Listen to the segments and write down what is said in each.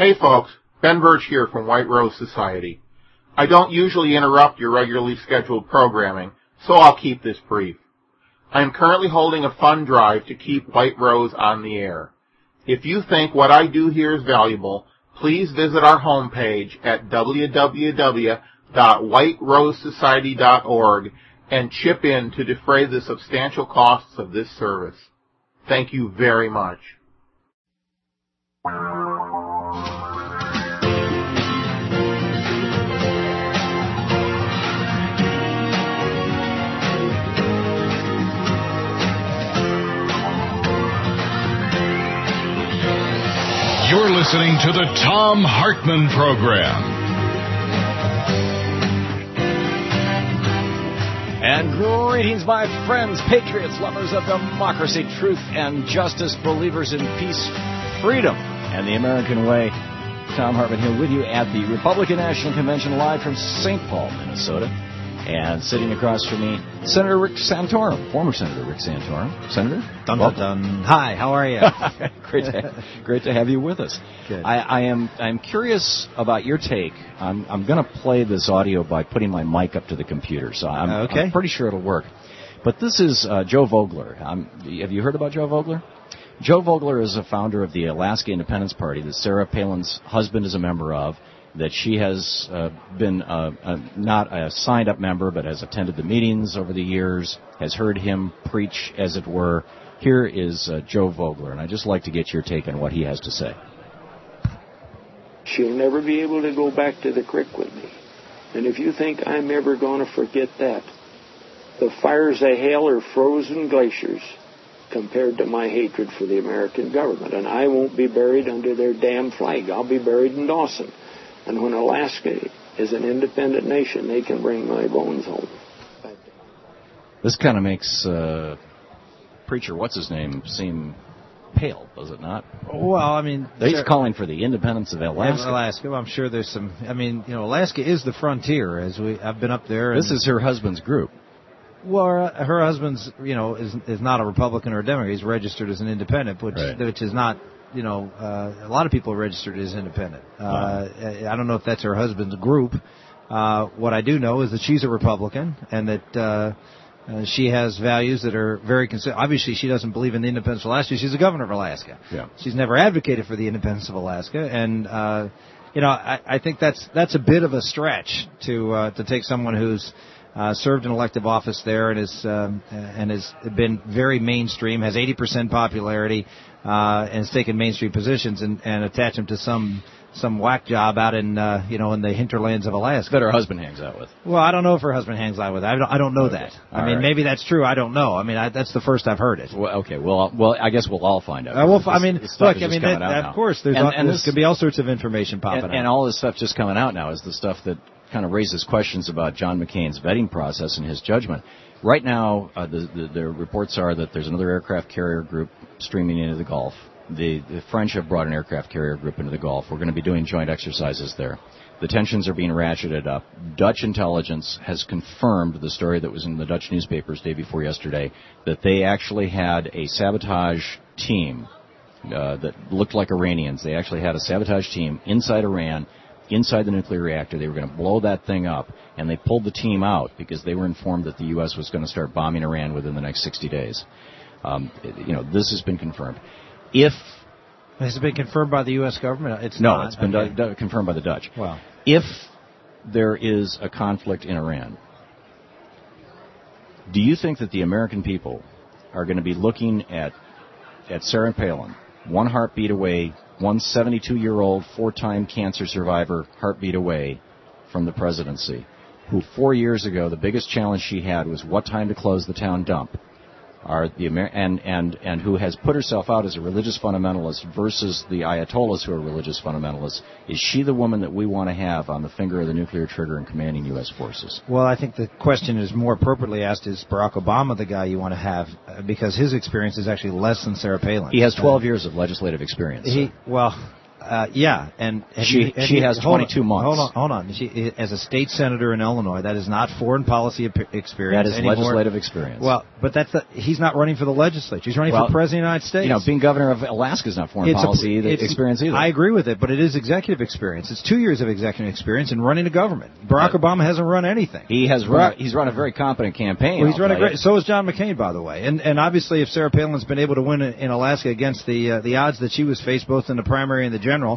Hey folks, Ben Birch here from White Rose Society. I don't usually interrupt your regularly scheduled programming, so I'll keep this brief. I am currently holding a fund drive to keep White Rose on the air. If you think what I do here is valuable, please visit our homepage at www.whiterosesociety.org and chip in to defray the substantial costs of this service. Thank you very much. You're listening to the Thom Hartmann Program. And greetings, my friends, patriots, lovers of democracy, truth, and justice, believers in peace, freedom, and the American way. Thom Hartmann here with you at the Republican National Convention live from St. Paul, Minnesota. And sitting across from me, Senator Rick Santorum, former Senator Rick Santorum. Senator? Dun, dun, dun. Hi, how are you? Great to have you with us. Good. I'm curious about your take. I'm going to play this audio by putting my mic up to the computer, so I'm pretty sure it'll work. But this is Joe Vogler. Have you heard about Joe Vogler? Joe Vogler is a founder of the Alaska Independence Party that Sarah Palin's husband is a member of, that she has been not a signed-up member, but has attended the meetings over the years, has heard him preach, as it were. Here is Joe Vogler, and I'd just like to get your take on what he has to say. She'll never be able to go back to the creek with me. And if you think I'm ever going to forget that, the fires of hell are frozen glaciers compared to my hatred for the American government. And I won't be buried under their damn flag. I'll be buried in Dawson. And when Alaska is an independent nation, they can bring my bones home. This kind of makes Preacher What's-His-Name seem pale, does it not? Well, I mean... He's calling for the independence of Alaska. Alaska. Well, I'm sure there's some... I mean, Alaska is the frontier. I've been up there. This is her husband's group. Well, her husband's, is not a Republican or a Democrat. He's registered as an independent, which is not... a lot of people are registered as independent. I don't know if that's her husband's group. What I do know is that she's a Republican and that she has values that are very obviously, she doesn't believe in the independence of Alaska. She's the governor of Alaska. Yeah. She's never advocated for the independence of Alaska, and I think that's a bit of a stretch to take someone who's served in elective office there and has been very mainstream, has 80% popularity, and has taken mainstream positions and attach them to some whack job out in in the hinterlands of Alaska that her husband hangs out with. Well, I don't know if her husband hangs out with. I don't know that. I mean, maybe that's true. I don't know. I mean, that's the first I've heard it. Well, okay. Well, I guess we'll all find out. Of course, there's could be all sorts of information popping out. And all this stuff just coming out now is the stuff that kind of raises questions about John McCain's vetting process and his judgment. Right now, the reports are that there's another aircraft carrier group streaming into the Gulf. The French have brought an aircraft carrier group into the Gulf. We're going to be doing joint exercises there. The tensions are being ratcheted up. Dutch intelligence has confirmed the story that was in the Dutch newspapers day before yesterday, that they actually had a sabotage team that looked like Iranians. They actually had a sabotage team inside Iran, inside the nuclear reactor. They were going to blow that thing up, and they pulled the team out because they were informed that the U.S. was going to start bombing Iran within the next 60 days. This has been confirmed. Has it been confirmed by the U.S. government? It's been confirmed by the Dutch. Wow. If there is a conflict in Iran, do you think that the American people are going to be looking at Sarah Palin, one heartbeat away, one 72-year-old, 4-time cancer survivor, heartbeat away from the presidency, who 4 years ago, the biggest challenge she had was what time to close the town dump, and who has put herself out as a religious fundamentalist versus the Ayatollahs who are religious fundamentalists? Is she the woman that we want to have on the finger of the nuclear trigger and commanding U.S. forces? Well, I think the question is more appropriately asked, is Barack Obama the guy you want to have? Because his experience is actually less than Sarah Palin. He has 12 years of legislative experience. Yeah, and she has 22 months. Hold on. She, as a state senator in Illinois, that is not foreign policy experience. That is anymore. Legislative experience. Well, but he's not running for the legislature. He's running for president of the United States. You know, being governor of Alaska is not foreign policy experience either. I agree with it, but it is executive experience. It's 2 years of executive experience in running a government. Barack Obama hasn't run anything. He's run a very competent campaign. Well, he's run a great. So has John McCain, by the way. And obviously, if Sarah Palin's been able to win in Alaska against the odds that she was faced both in the primary and the general.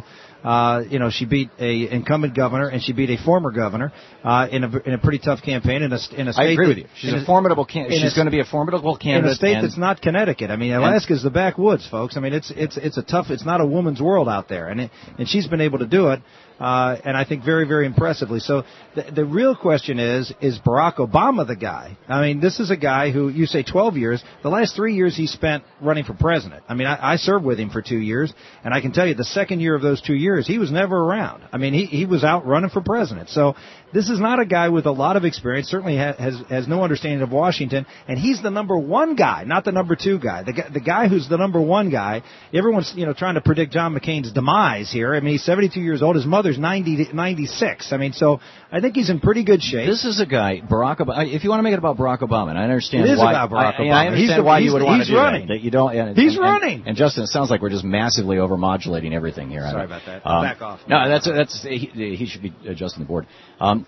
She beat a incumbent governor and she beat a former governor in a pretty tough campaign in a state. I agree with you. She's a formidable candidate. She's going to be a formidable candidate in a state that's not Connecticut. I mean, Alaska's the backwoods, folks. I mean, it's a tough. It's not a woman's world out there, and she's been able to do it. And I think very, very impressively. So the real question is Barack Obama the guy? I mean, this is a guy who, you say 12 years, the last 3 years he spent running for president. I mean, I served with him for 2 years, and I can tell you the second year of those 2 years, he was never around. I mean, he was out running for president. So this is not a guy with a lot of experience, certainly has no understanding of Washington, and he's the number one guy, not the number two guy. The guy who's the number one guy, everyone's, trying to predict John McCain's demise here. I mean, he's 72 years old. His mother's 96. I mean, so I think he's in pretty good shape. This is a guy, Barack Obama. If you want to make it about Barack Obama, and I understand it is why. About Barack Obama. I understand why you would want to do running. That you don't. He's running. And Justin, it sounds like we're just massively overmodulating everything here. Sorry about that. Back off. No, he should be adjusting the board.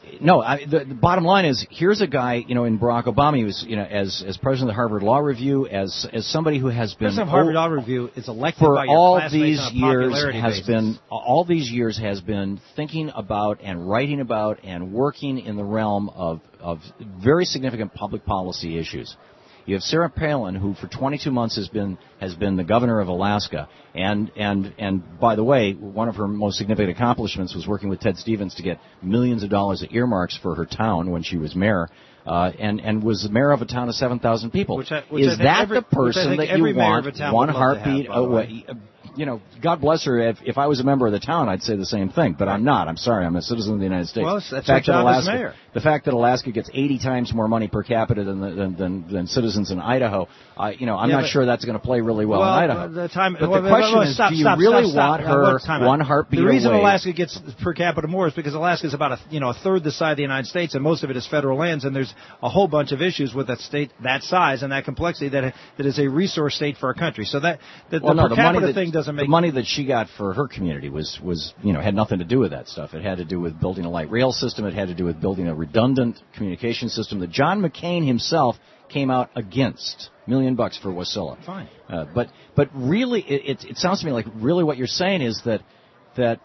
The bottom line is, here's a guy, in Barack Obama, he was, as president of the Harvard Law Review, as somebody who has been president of Harvard Law Review is elected for by your all classmates these on a years popularity has basis. been all these years has been thinking about and writing about and working in the realm of very significant public policy issues. You have Sarah Palin, who for 22 months has been the governor of Alaska, and by the way, one of her most significant accomplishments was working with Ted Stevens to get millions of dollars of earmarks for her town when she was mayor, and was the mayor of a town of 7,000 people. Is that the person that you want? One heartbeat away. God bless her. If I was a member of the town, I'd say the same thing. But I'm not. I'm sorry. I'm a citizen of the United States. Well, that's your job as mayor. The fact that Alaska gets 80 times more money per capita than citizens in Idaho, I'm not sure that's going to play really well in Idaho. The question is, do you really want her one heartbeat away? The reason Alaska gets per capita more is because Alaska is about a third the size of the United States, and most of it is federal lands, and there's a whole bunch of issues with that state that size and that complexity that is a resource state for our country. So the per capita thing doesn't make the money that she got for her community was had nothing to do with that stuff. It had to do with building a light rail system. It had to do with building a redundant communication system that John McCain himself came out against. $1 million for Wasilla. Fine. But really, it sounds to me like really what you're saying is that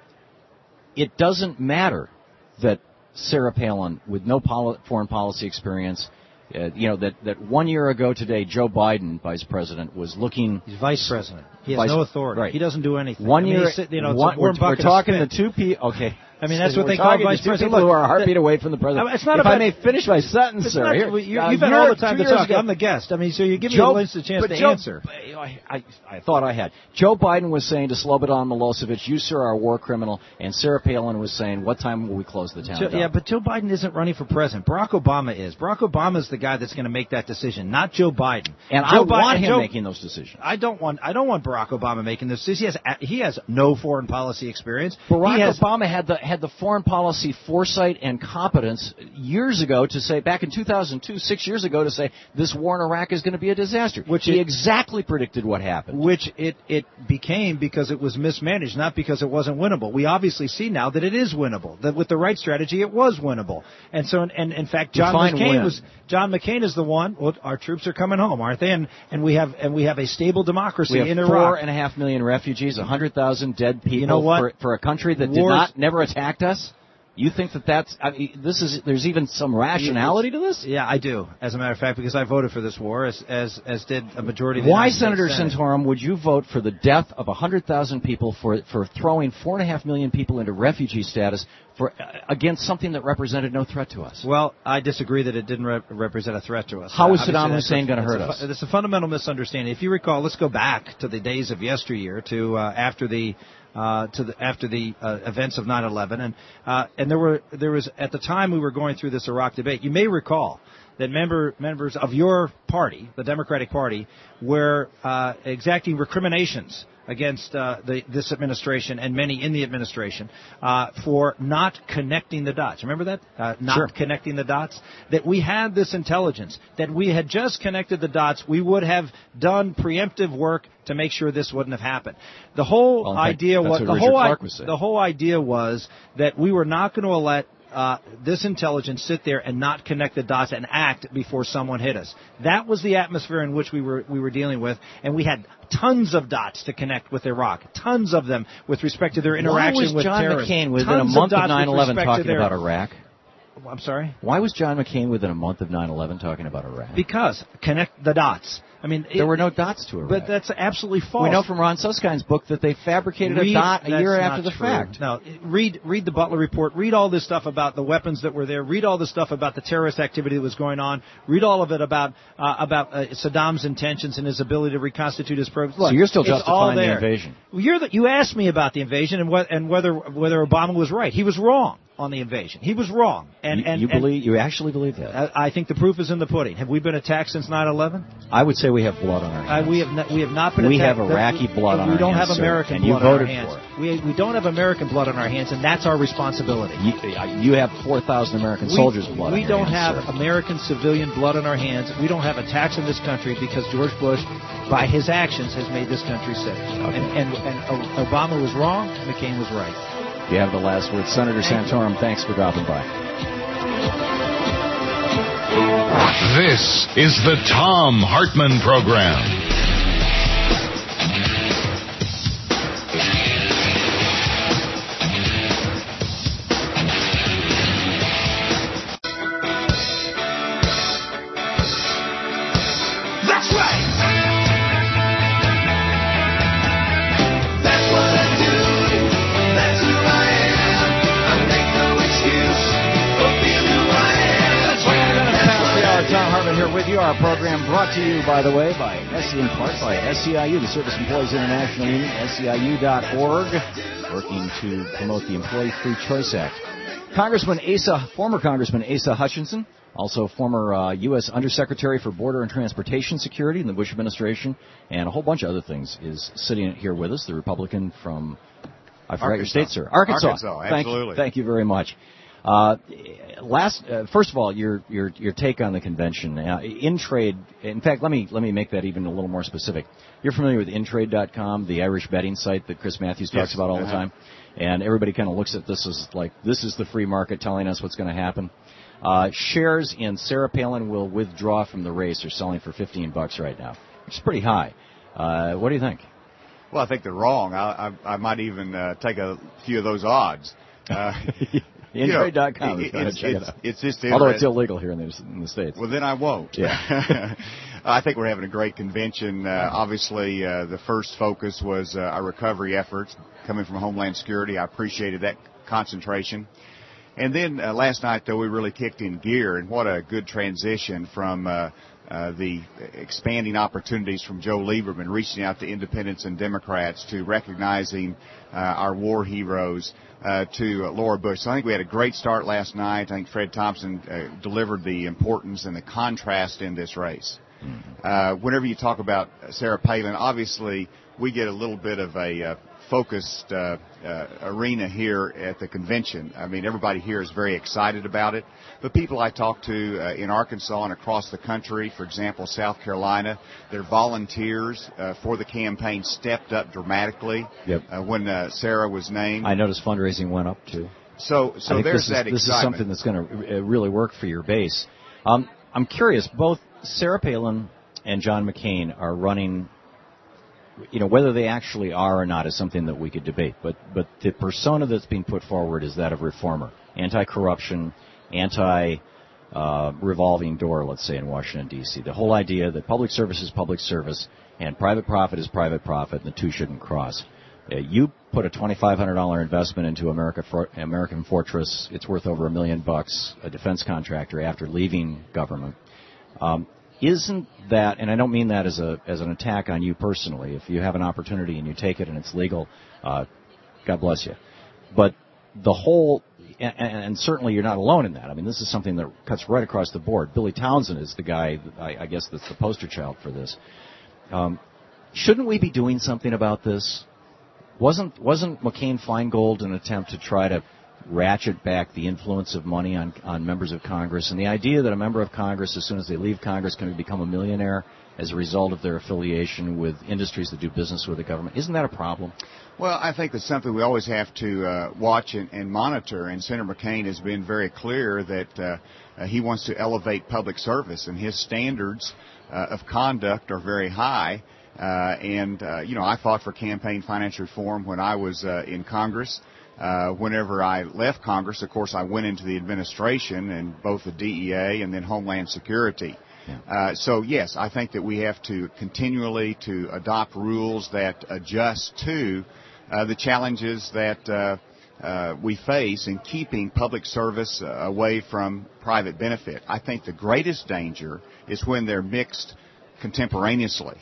it doesn't matter that Sarah Palin, with no foreign policy experience, that 1 year ago today, Joe Biden, vice president, was looking. He's vice president. He has no authority. Right. He doesn't do anything. 1 year. We're talking the two people. Okay. I mean, that's what they call vice president. People who are a heartbeat away from the president. It's not if I may finish my sentence, sir. You've had all the time to talk. I'm the guest. I mean, so you give me a chance to answer. I thought I had. Joe Biden was saying to Slobodan Milosevic, "You, sir, are a war criminal," and Sarah Palin was saying, "What time will we close the town down?" Yeah, but Joe Biden isn't running for president. Barack Obama is. Barack Obama is the guy that's going to make that decision, not Joe Biden. And I want him making those decisions. I don't want Barack Obama making this decision. He has no foreign policy experience. Barack Obama had the foreign policy foresight and competence years ago to say, back in 2002, 6 years ago, to say this war in Iraq is going to be a disaster. Which he exactly predicted what happened. Which it became because it was mismanaged, not because it wasn't winnable. We obviously see now that it is winnable. That with the right strategy, it was winnable. And so, and in fact, John McCain is the one. Well, our troops are coming home, aren't they? And we have a stable democracy in Iraq. 4.5 million refugees, 100,000 dead people. You know what? For a country that never attacked us. You think that's? I mean, there's even some rationality to this? Yeah, I do. As a matter of fact, because I voted for this war, as did a majority of the Why, United Senator States Santorum, would you vote for the death of 100,000 people for throwing 4.5 million people into refugee status against something that represented no threat to us? Well, I disagree that it didn't represent a threat to us. How is Saddam Hussein going to hurt us? It's a fundamental misunderstanding. If you recall, let's go back to the days of yesteryear, to after the events of 9/11, and there was at the time we were going through this Iraq debate. You may recall that members of your party, the Democratic Party, were exacting recriminations against this administration and many in the administration for not connecting the dots. Remember that? Not connecting the dots? That we had this intelligence, that we had just connected the dots, we would have done preemptive work to make sure this wouldn't have happened. The whole idea was that we were not going to let this intelligence sit there and not connect the dots and act before someone hit us. That was the atmosphere in which we were dealing with, and we had tons of dots to connect with Iraq, tons of them with respect to their interaction with terrorists. Why was John McCain within a month of 9/11 talking about Iraq? I'm sorry? Why was John McCain within a month of 9/11 talking about Iraq? Because connect the dots. I mean, there were no dots to Iraq. But that's absolutely false. We know from Ron Suskind's book that they fabricated a dot a year after the fact. No, read the Butler report. Read all this stuff about the weapons that were there. Read all this stuff about the terrorist activity that was going on. Read all of it about Saddam's intentions and his ability to reconstitute his program. So you're still justifying the invasion? You asked me about the invasion and whether Obama was right. He was wrong on the invasion. He was wrong. You actually believe that? I think the proof is in the pudding. Have we been attacked since 9/11? I would say we have blood on our hands. We have not been attacked. We have Iraqi blood on our hands. We don't have American blood on our hands. We don't have American blood on our hands, and that's our responsibility. You have 4,000 American soldiers' blood on your hands. We don't have American civilian blood on our hands. We don't have attacks in this country because George Bush, by his actions, has made this country safe. Okay. And Obama was wrong. McCain was right. You have the last word. Senator Santorum, thanks for dropping by. This is the Thom Hartmann Program. Our program brought to you, by the way, in part by SEIU, the Service Employees International Union, SEIU.org, working to promote the Employee Free Choice Act. Former Congressman Asa Hutchinson, also former U.S. Undersecretary for Border and Transportation Security in the Bush administration, and a whole bunch of other things, is sitting here with us, the Republican from, I forgot your state, sir. Arkansas, absolutely. Thank you very much. First of all, your take on the convention. Intrade, in fact, let me make that even a little more specific. You're familiar with Intrade.com, the Irish betting site that Chris Matthews talks about all the time, and everybody kind of looks at this as like this is the free market telling us what's going to happen. Shares in Sarah Palin will withdraw from the race are selling for $15 right now, which is pretty high. What do you think? Well, I think they're wrong. I might even take a few of those odds. Intrade.com. It's just although it's illegal here in the States. Well, then I won't. Yeah. I think we're having a great convention. Obviously, the first focus was our recovery efforts coming from Homeland Security. I appreciated that concentration. And then last night, though, we really kicked in gear, and what a good transition from the expanding opportunities from Joe Lieberman, reaching out to independents and Democrats, to recognizing our war heroes, to Laura Bush. So I think we had a great start last night. I think Fred Thompson delivered the importance and the contrast in this race. Whenever you talk about Sarah Palin, obviously we get a little bit of a focused arena here at the convention. I mean, everybody here is very excited about it. But people I talk to in Arkansas and across the country, for example, South Carolina, their volunteers for the campaign stepped up dramatically when Sarah was named. I noticed fundraising went up, too. So there's that excitement. This is something that's going to really work for your base. I'm curious, both Sarah Palin and John McCain are running. Whether they actually are or not is something that we could debate. But the persona that's being put forward is that of reformer, anti-corruption, anti-revolving door, let's say, in Washington, D.C. The whole idea that public service is public service and private profit is private profit, and the two shouldn't cross. You put a $2,500 investment into American Fortress. It's worth over $1 million, a defense contractor, after leaving government. Isn't that, and I don't mean that as an attack on you personally, if you have an opportunity and you take it and it's legal, God bless you. But the whole, and certainly you're not alone in that. I mean, this is something that cuts right across the board. Billy Townsend is the guy, I guess, that's the poster child for this. Shouldn't we be doing something about this? Wasn't McCain-Feingold an attempt to try to ratchet back the influence of money on members of Congress, and the idea that a member of Congress, as soon as they leave Congress, can become a millionaire as a result of their affiliation with industries that do business with the government? Isn't that a problem? Well, I think that's something we always have to watch and monitor, and Senator McCain has been very clear that he wants to elevate public service, and his standards of conduct are very high. I fought for campaign finance reform when I was in Congress. Whenever I left Congress, of course, I went into the administration in both the DEA and then Homeland Security. Yeah. So, yes, I think that we have to continually to adopt rules that adjust to the challenges that we face in keeping public service away from private benefit. I think the greatest danger is when they're mixed contemporaneously.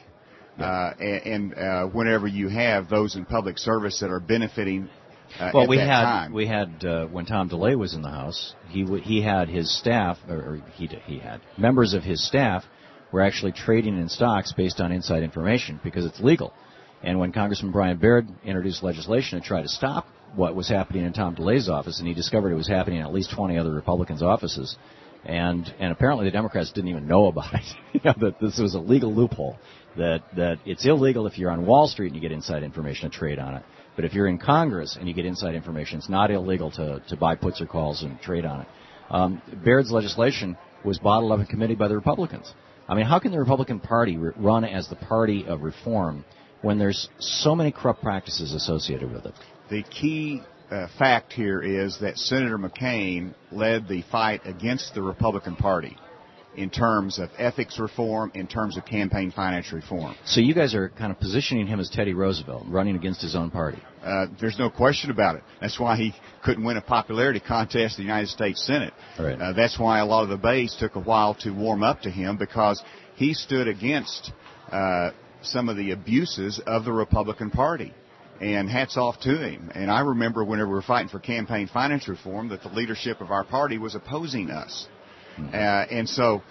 Whenever you have those in public service that are benefiting we had when Tom DeLay was in the House, he had his staff, or he had members of his staff were actually trading in stocks based on inside information because it's legal. And when Congressman Brian Baird introduced legislation to try to stop what was happening in Tom DeLay's office, and he discovered it was happening in at least 20 other Republicans' offices, and apparently the Democrats didn't even know about it, that this was a legal loophole, that it's illegal if you're on Wall Street and you get inside information to trade on it. But if you're in Congress and you get inside information, it's not illegal to buy puts or calls and trade on it. Baird's legislation was bottled up in committee by the Republicans. I mean, how can the Republican Party run as the party of reform when there's so many corrupt practices associated with it? The key fact here is that Senator McCain led the fight against the Republican Party in terms of ethics reform, in terms of campaign finance reform. So you guys are kind of positioning him as Teddy Roosevelt, running against his own party. There's no question about it. That's why he couldn't win a popularity contest in the United States Senate. Right. That's why a lot of the base took a while to warm up to him, because he stood against some of the abuses of the Republican Party. And hats off to him. And I remember whenever we were fighting for campaign finance reform that the leadership of our party was opposing us. And so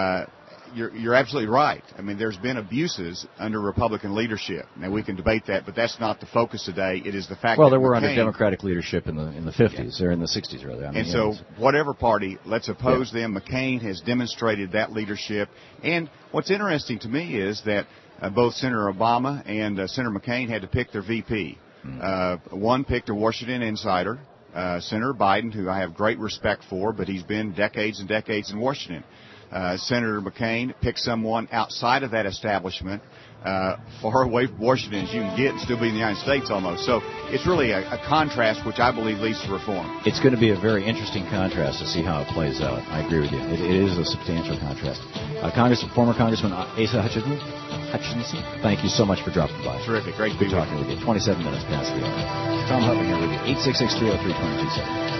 you're absolutely right. I mean, there's been abuses under Republican leadership. Now, we can debate that, but that's not the focus today. It is the fact that there were under Democratic leadership in the 50s, or in the 60s, rather. I mean, and so whatever party, let's oppose them. McCain has demonstrated that leadership. And what's interesting to me is that both Senator Obama and Senator McCain had to pick their VP. One picked a Washington insider, Senator Biden, who I have great respect for, but he's been decades and decades in Washington. Senator McCain picked someone outside of that establishment, far away from Washington as you can get and still be in the United States almost. So it's really a contrast which I believe leads to reform. It's going to be a very interesting contrast to see how it plays out. I agree with you. It is a substantial contrast. Former Congressman Asa Hutchinson, thank you so much for dropping by. Terrific. Great to be talking with you. 27 minutes past the hour. Tom Hartman here with you. 866-303-2270.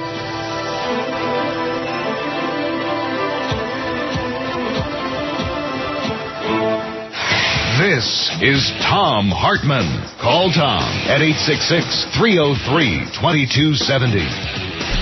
This is Tom Hartman. Call Tom at 866-303-2270.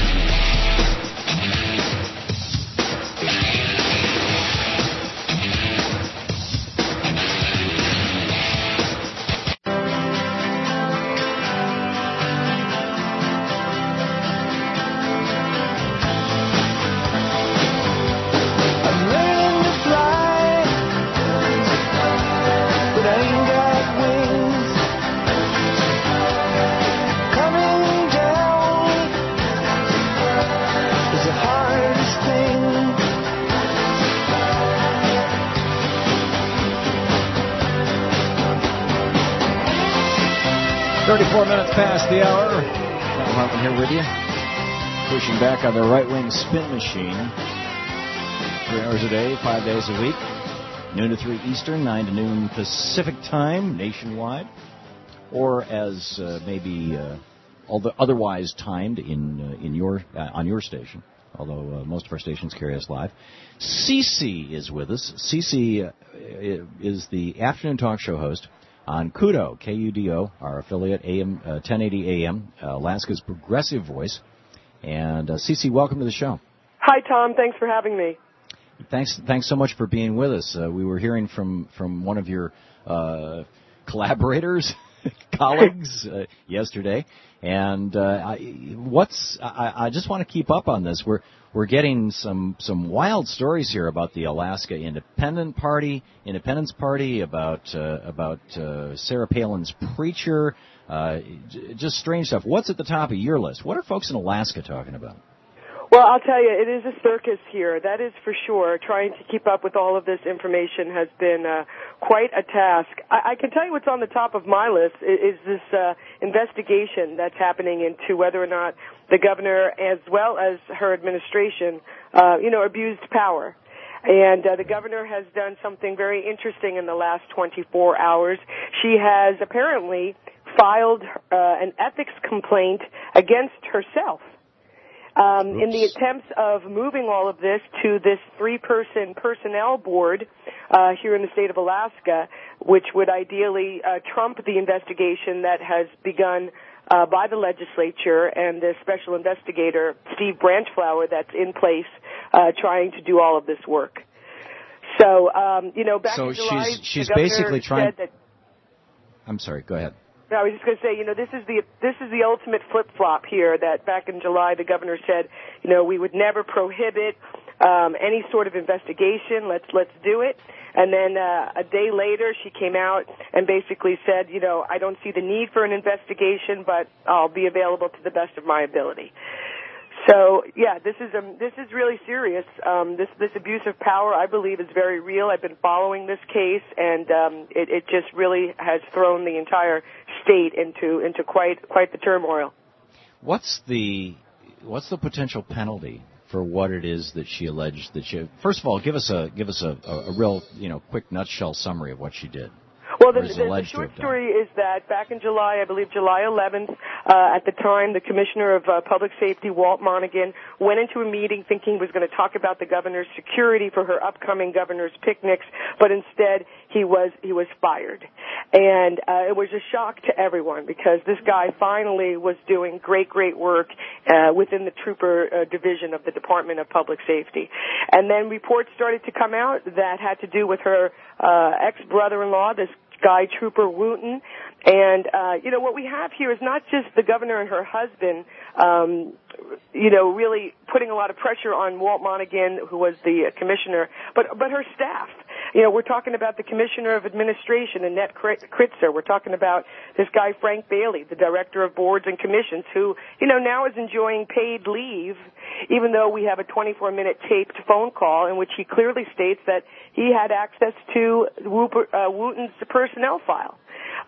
34 minutes past the hour. Tom Hartman here with you. Pushing back on the right-wing spin machine. 3 hours a day, 5 days a week. Noon to 3 Eastern, 9 to noon Pacific time, nationwide. Or as maybe otherwise timed on your station. Although most of our stations carry us live. Cece is with us. Cece is the afternoon talk show host on Kudo, K-U-D-O, our affiliate, AM 1080 AM, Alaska's progressive voice. And Cece, welcome to the show. Hi, Tom. Thanks for having me. Thanks so much for being with us. We were hearing from one of your collaborators, colleagues yesterday. And I just want to keep up on this. We're getting some wild stories here about the Alaska Independence Party, about Sarah Palin's preacher, just strange stuff. What's at the top of your list? What are folks in Alaska talking about? Well, I'll tell you, it is a circus here. That is for sure. Trying to keep up with all of this information has been quite a task. I can tell you what's on the top of my list is this investigation that's happening into whether or not the governor, as well as her administration, abused power. And the governor has done something very interesting in the last 24 hours. She has apparently filed an ethics complaint against herself. In the attempts of moving all of this to this 3-person personnel board here in the state of Alaska, which would ideally trump the investigation that has begun by the legislature and the special investigator, Steve Branchflower, that's in place trying to do all of this work. So, back in July, she's the governor basically trying. said that, I'm sorry. Go ahead. I was just going to say, this is the ultimate flip-flop here, that back in July the governor said, we would never prohibit any sort of investigation. Let's do it. And then a day later she came out and basically said, I don't see the need for an investigation, but I'll be available to the best of my ability. So, yeah, this is really serious. This abuse of power, I believe, is very real. I've been following this case, and it just really has thrown the entire state into quite the turmoil. What's the potential penalty for what it is that she alleged that she? First of all, give us a real quick nutshell summary of what she did. Well, the short story is that back in July, I believe July 11th, at the time, the Commissioner of Public Safety, Walt Monaghan, went into a meeting thinking he was going to talk about the governor's security for her upcoming governor's picnics, but instead he was fired. And it was a shock to everyone because this guy finally was doing great work within the trooper division of the Department of Public Safety. And then reports started to come out that had to do with her ex-brother-in-law, this guy, Trooper Wooten. And, what we have here is not just the governor and her husband, really putting a lot of pressure on Walt Monaghan, who was the commissioner, but her staff. We're talking about the Commissioner of Administration, Annette Kritzer. We're talking about this guy, Frank Bailey, the Director of Boards and Commissions, who, now is enjoying paid leave, even though we have a 24-minute taped phone call in which he clearly states that he had access to Wooten's personnel file.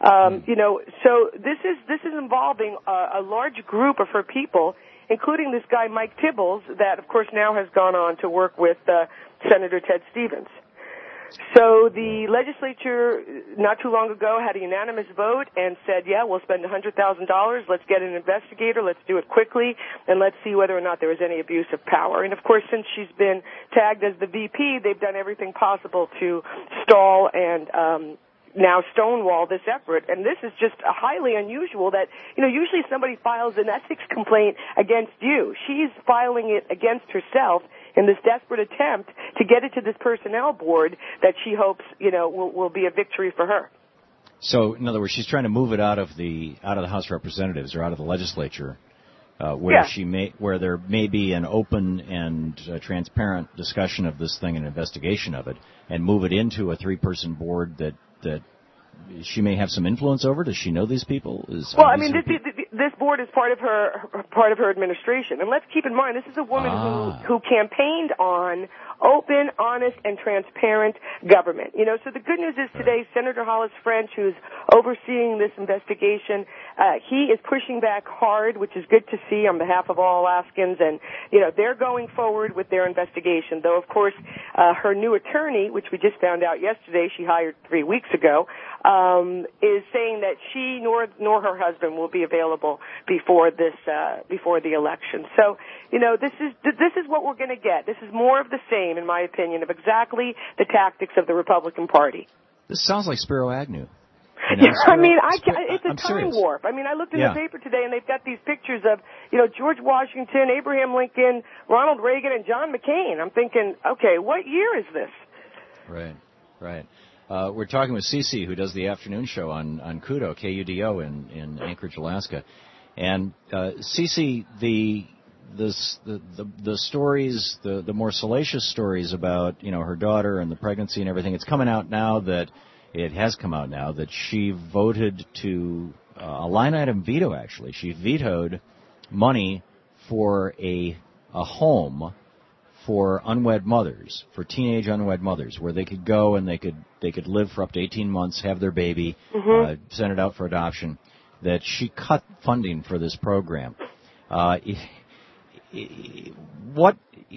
So this is involving a large group of her people, including this guy, Mike Tibbles, that, of course, now has gone on to work with Senator Ted Stevens. So the legislature not too long ago had a unanimous vote and said, yeah, we'll spend $100,000. Let's get an investigator. Let's do it quickly, and let's see whether or not there was any abuse of power. And, of course, since she's been tagged as the VP, they've done everything possible to stall and now stonewall this effort. And this is just highly unusual that, usually somebody files an ethics complaint against you. She's filing it against herself in this desperate attempt to get it to this personnel board that she hopes, will be a victory for her. So, in other words, she's trying to move it out of the House of Representatives or out of the legislature, where there may be an open and transparent discussion of this thing and investigation of it, and move it into a 3-person board that she may have some influence over. Does she know these people? This board is part of her administration, and let's keep in mind this is a woman who campaigned on open, honest, and transparent government. So the good news is today, Senator Hollis French, who's overseeing this investigation, he is pushing back hard, which is good to see on behalf of all Alaskans, and they're going forward with their investigation. Though, of course, her new attorney, which we just found out yesterday, she hired 3 weeks ago, is saying that she nor her husband will be available before the election. So, this is what we're going to get. This is more of the same, in my opinion, of exactly the tactics of the Republican Party. This sounds like Spiro Agnew. It's a time warp. I looked in the paper today, and they've got these pictures of, George Washington, Abraham Lincoln, Ronald Reagan, and John McCain. I'm thinking, okay, what year is this? Right. We're talking with Cece, who does the afternoon show on KUDO, KUDO in Anchorage, Alaska. And Cece, the stories, the more salacious stories about, her daughter and the pregnancy and everything, it's coming out now that it has come out now that she voted to a line item veto. Actually, she vetoed money for a home for unwed mothers, for teenage unwed mothers, where they could go and they could live for up to 18 months, have their baby, send it out for adoption. That she cut funding for this program. What,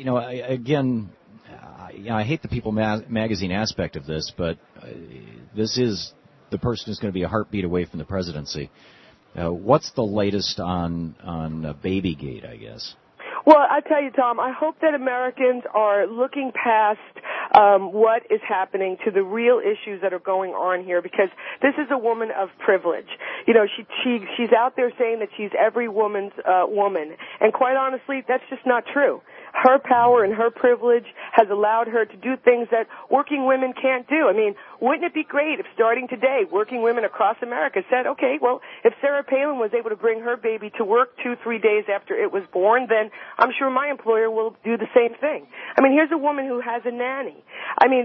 I hate the People magazine aspect of this, but this is the person who's going to be a heartbeat away from the presidency. What's the latest on Babygate, I guess? Well, I tell you, Tom, I hope that Americans are looking past what is happening to the real issues that are going on here, because this is a woman of privilege. She's out there saying that she's every woman's woman, and quite honestly, that's just not true. Her power and her privilege has allowed her to do things that working women can't do. I mean, wouldn't it be great if starting today, working women across America said, okay, well, if Sarah Palin was able to bring her baby to work 2-3 days after it was born, then I'm sure my employer will do the same thing. I mean, here's a woman who has a nanny. I mean,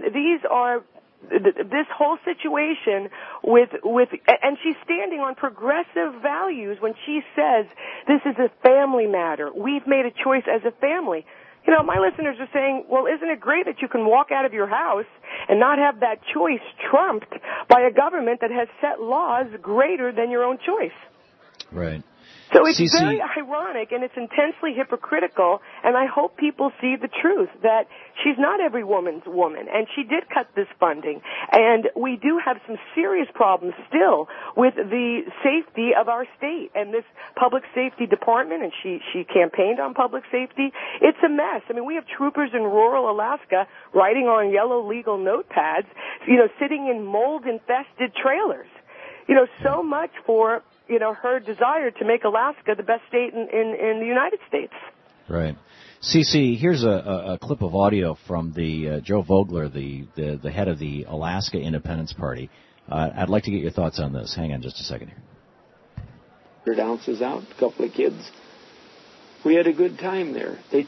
this whole situation and she's standing on progressive values when she says this is a family matter. We've made a choice as a family. My listeners are saying, well, isn't it great that you can walk out of your house and not have that choice trumped by a government that has set laws greater than your own choice? Right. So it's very ironic and it's intensely hypocritical, and I hope people see the truth that she's not every woman's woman, and she did cut this funding. And we do have some serious problems still with the safety of our state and this public safety department, and she campaigned on public safety. It's a mess. I mean, we have troopers in rural Alaska writing on yellow legal notepads, sitting in mold-infested trailers. So much for her desire to make Alaska the best state in the United States. Right. Cece, here's a clip of audio from the Joe Vogler, the head of the Alaska Independence Party. I'd like to get your thoughts on this. Hang on just a second here. 100 ounces out, a couple of kids. We had a good time there. They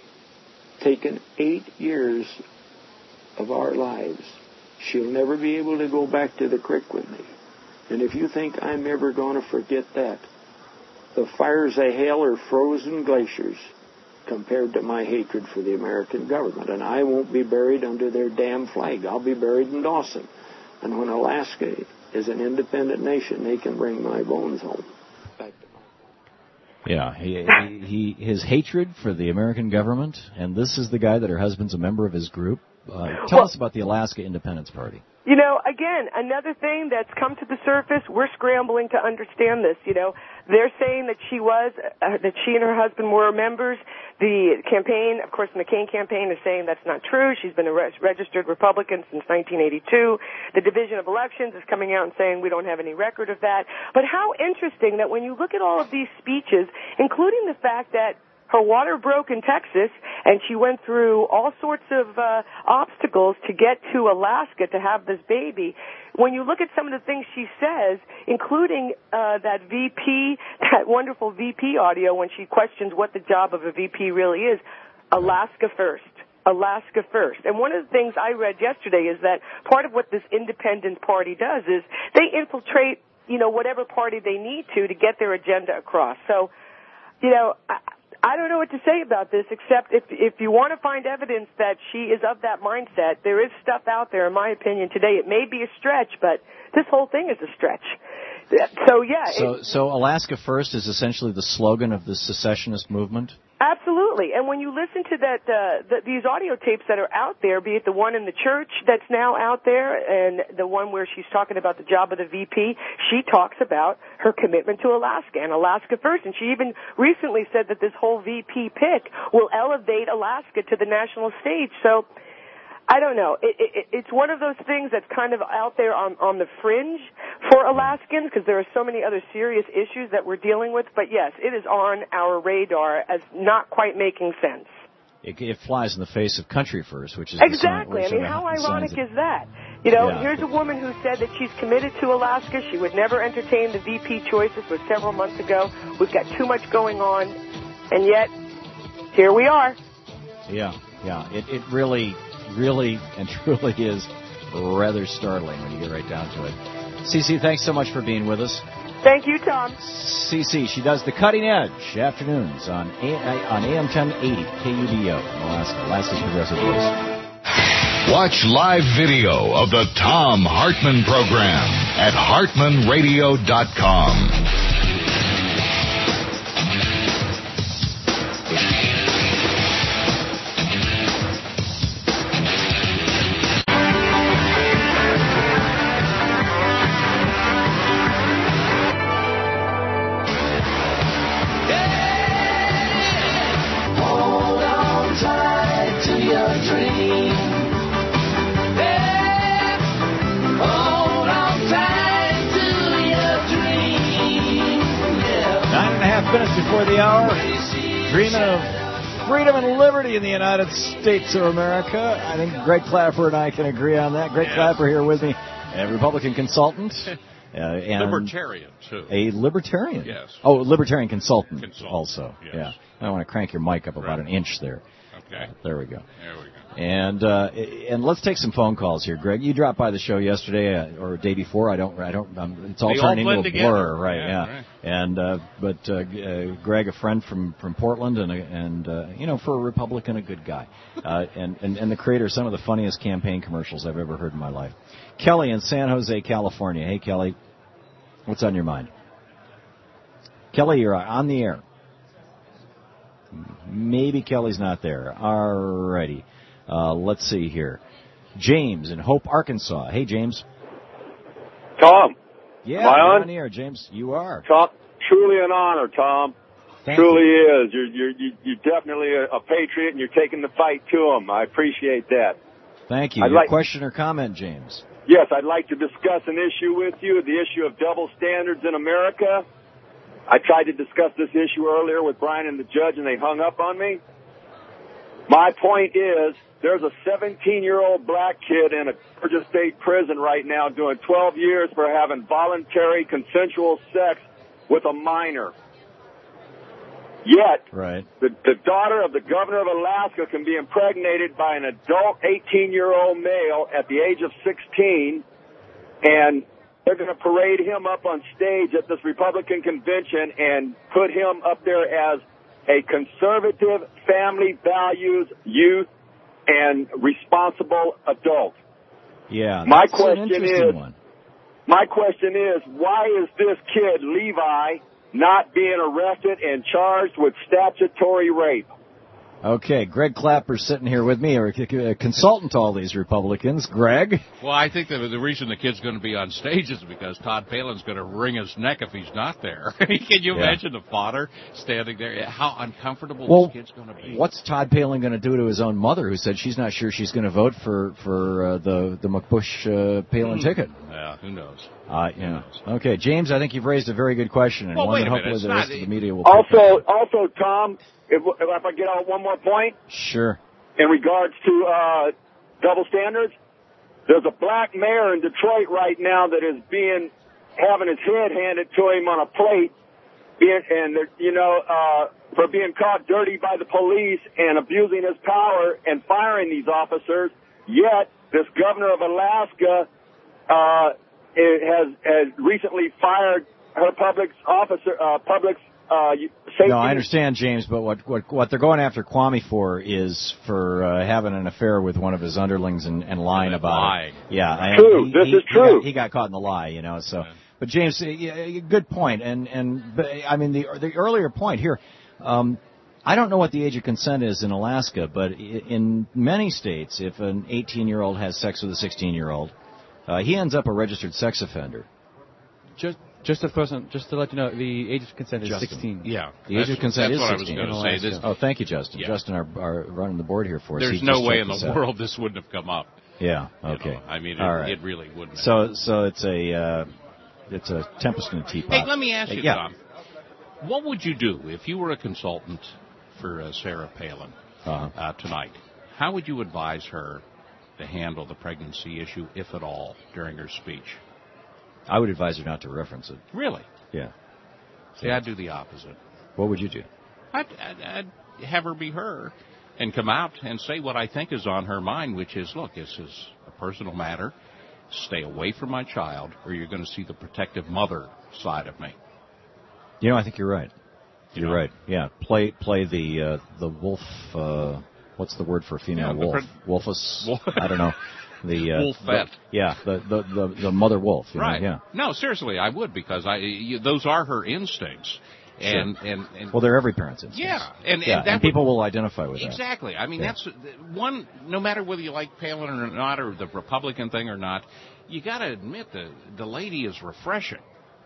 taken 8 years of our lives. She'll never be able to go back to the creek with me. And if you think I'm ever going to forget that, the fires of hell are frozen glaciers compared to my hatred for the American government. And I won't be buried under their damn flag. I'll be buried in Dawson. And when Alaska is an independent nation, they can bring my bones home. Back to my Yeah, his hatred for the American government, and this is the guy that her husband's a member of his group. Tell us about the Alaska Independence Party. Again, another thing that's come to the surface, we're scrambling to understand this. They're saying that she and her husband were members. The campaign, of course, the McCain campaign is saying that's not true. She's been a registered Republican since 1982. The Division of Elections is coming out and saying we don't have any record of that. But how interesting that when you look at all of these speeches, including the fact that her water broke in Texas, and she went through all sorts of obstacles to get to Alaska to have this baby. When you look at some of the things she says, including that wonderful VP audio when she questions what the job of a VP really is, Alaska first. Alaska first. And one of the things I read yesterday is that part of what this Independence Party does is they infiltrate, whatever party they need to get their agenda across. So, I don't know what to say about this, except if you want to find evidence that she is of that mindset, there is stuff out there, in my opinion, today. It may be a stretch, but this whole thing is a stretch. So, yeah. So Alaska First is essentially the slogan of the secessionist movement? Absolutely. And when you listen to these audio tapes that are out there, be it the one in the church that's now out there and the one where she's talking about the job of the VP, she talks about her commitment to Alaska and Alaska First. And she even recently said that this whole VP pick will elevate Alaska to the national stage. So I don't know. It's one of those things that's kind of out there on the fringe for Alaskans because there are so many other serious issues that we're dealing with. But, yes, it is on our radar as not quite making sense. It flies in the face of Country First, which is exactly. I mean, how ironic is that? You know, here's a woman who said that she's committed to Alaska. She would never entertain the VP choice. This was several months ago. We've got too much going on, and yet here we are. Yeah. It really and truly is rather startling when you get right down to it. CC, thanks so much for being with us. Thank you, Tom. CC, she does the Cutting Edge afternoons on AM 1080 KUBO, Alaska's Progressive Voice. Watch live video of the Tom Hartman program at hartmanradio.com. Minutes before the hour, dreaming of freedom and liberty in the United States of America. I think Greg Clapper and I can agree on that. Greg Clapper here with me, a Republican consultant. And libertarian, too. A libertarian? Yes. Oh, libertarian consultant also. Yes. Yeah. I want to crank your mic up about an inch there. Okay. There we go. There we go. And let's take some phone calls here, Greg. You dropped by the show yesterday or day before. It's all turned into a blur, right? Yeah. Right. But Greg, a friend from Portland, and for a Republican, a good guy, and the creator of some of the funniest campaign commercials I've ever heard in my life. Kelly in San Jose, California. Hey, Kelly, what's on your mind? Kelly, you're on the air. Maybe Kelly's not there. All righty. Let's see here. James in Hope, Arkansas. Hey, James. Tom. Yeah, am I on Tom, truly an honor, Tom. Truly is. You're definitely a patriot, and you're taking the fight to them. I appreciate that. Thank you. Your question or comment, James? Yes, I'd like to discuss an issue with you, the issue of double standards in America. I tried to discuss this issue earlier with Brian and the judge, and they hung up on me. My point is, there's a 17-year-old black kid in a Georgia State prison right now doing 12 years for having voluntary consensual sex with a minor. Yet, the daughter of the governor of Alaska can be impregnated by an adult 18-year-old male at the age of 16, and they're going to parade him up on stage at this Republican convention and put him up there as a conservative, family values, youth, and responsible adult. Yeah, my question is, why is this kid, Levi, not being arrested and charged with statutory rape? Okay, Greg Clapper's sitting here with me, or a consultant to all these Republicans. Greg? Well, I think that the reason the kid's going to be on stage is because Todd Palin's going to wring his neck if he's not there. Can you imagine the father standing there? How uncomfortable this kid's going to be. What's Todd Palin going to do to his own mother, who said she's not sure she's going to vote for the McBush-Palin ticket? Yeah, who knows? Okay, James, I think you've raised a very good question, and one that hopefully the rest of the media will also, Tom, if I get out one more point. Sure. In regards to double standards, there's a black mayor in Detroit right now that is having his head handed to him on a plate, for being caught dirty by the police and abusing his power and firing these officers. Yet, this governor of Alaska has recently fired her public safety. No, I understand, James, but what they're going after Kwame for is for having an affair with one of his underlings and lying about it. Yeah, true. This is true. He got caught in the lie, So, but James, good point. But I mean the earlier point here. I don't know what the age of consent is in Alaska, but in many states, if an 18-year-old has sex with a 16-year-old, he ends up a registered sex offender. Just to let you know, the age of consent is 16. Yeah. The age of consent is 16. That's what I was going to say. Oh, thank you, Justin. Yeah. Justin are running the board here for us. There's no way in the world this wouldn't have come up. Yeah, okay. I mean, it really wouldn't have. So it's a tempest in a teapot. Hey, let me ask you, Tom. What would you do if you were a consultant for Sarah Palin tonight? How would you advise her to handle the pregnancy issue, if at all, during her speech. I would advise her not to reference it. Really? Yeah. See, I'd do the opposite. What would you do? I'd have her be her and come out and say what I think is on her mind, which is, look, this is a personal matter. Stay away from my child, or you're going to see the protective mother side of me. You know, I think you're right. You're right. Yeah. Play the wolf. What's the word for a female wolf? Wolfus. I don't know. The wolfette. The mother wolf. Right. Yeah. No, seriously, I would, because those are her instincts. And well, they're every parent's instincts. Yeah, and people will identify with that. Exactly. I mean, that's one. No matter whether you like Palin or not, or the Republican thing or not, you got to admit the lady is refreshing.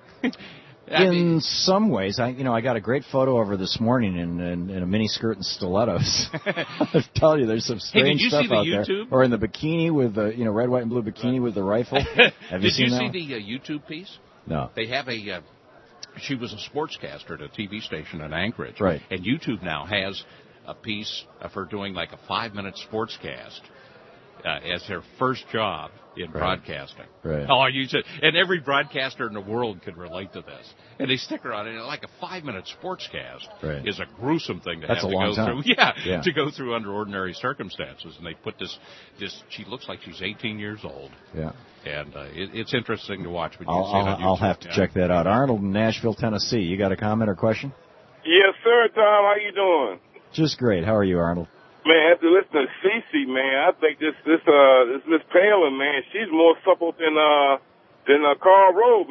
In some ways, I got a great photo of her this morning in a mini skirt and stilettos. I tell you, there's some strange stuff out there. Or in the bikini with the red, white, and blue bikini with the rifle. Have you seen that? Did you see the YouTube piece? No. They have she was a sportscaster at a TV station in Anchorage. Right. And YouTube now has a piece of her doing like a 5-minute sportscast as her first job in broadcasting. Right. Oh, and every broadcaster in the world can relate to this. And they stick her on it. Like a 5-minute sportscast is a gruesome thing to have to go through. Yeah, to go through under ordinary circumstances. And they put this. She looks like she's 18 years old. Yeah. And it's interesting to watch. When I'll have to check that out. Arnold in Nashville, Tennessee. You got a comment or question? Yes, sir, Tom. How you doing? Just great. How are you, Arnold? Man, after listening to Cece, man, I think this Miss Palin, man, she's more supple than Karl Rove,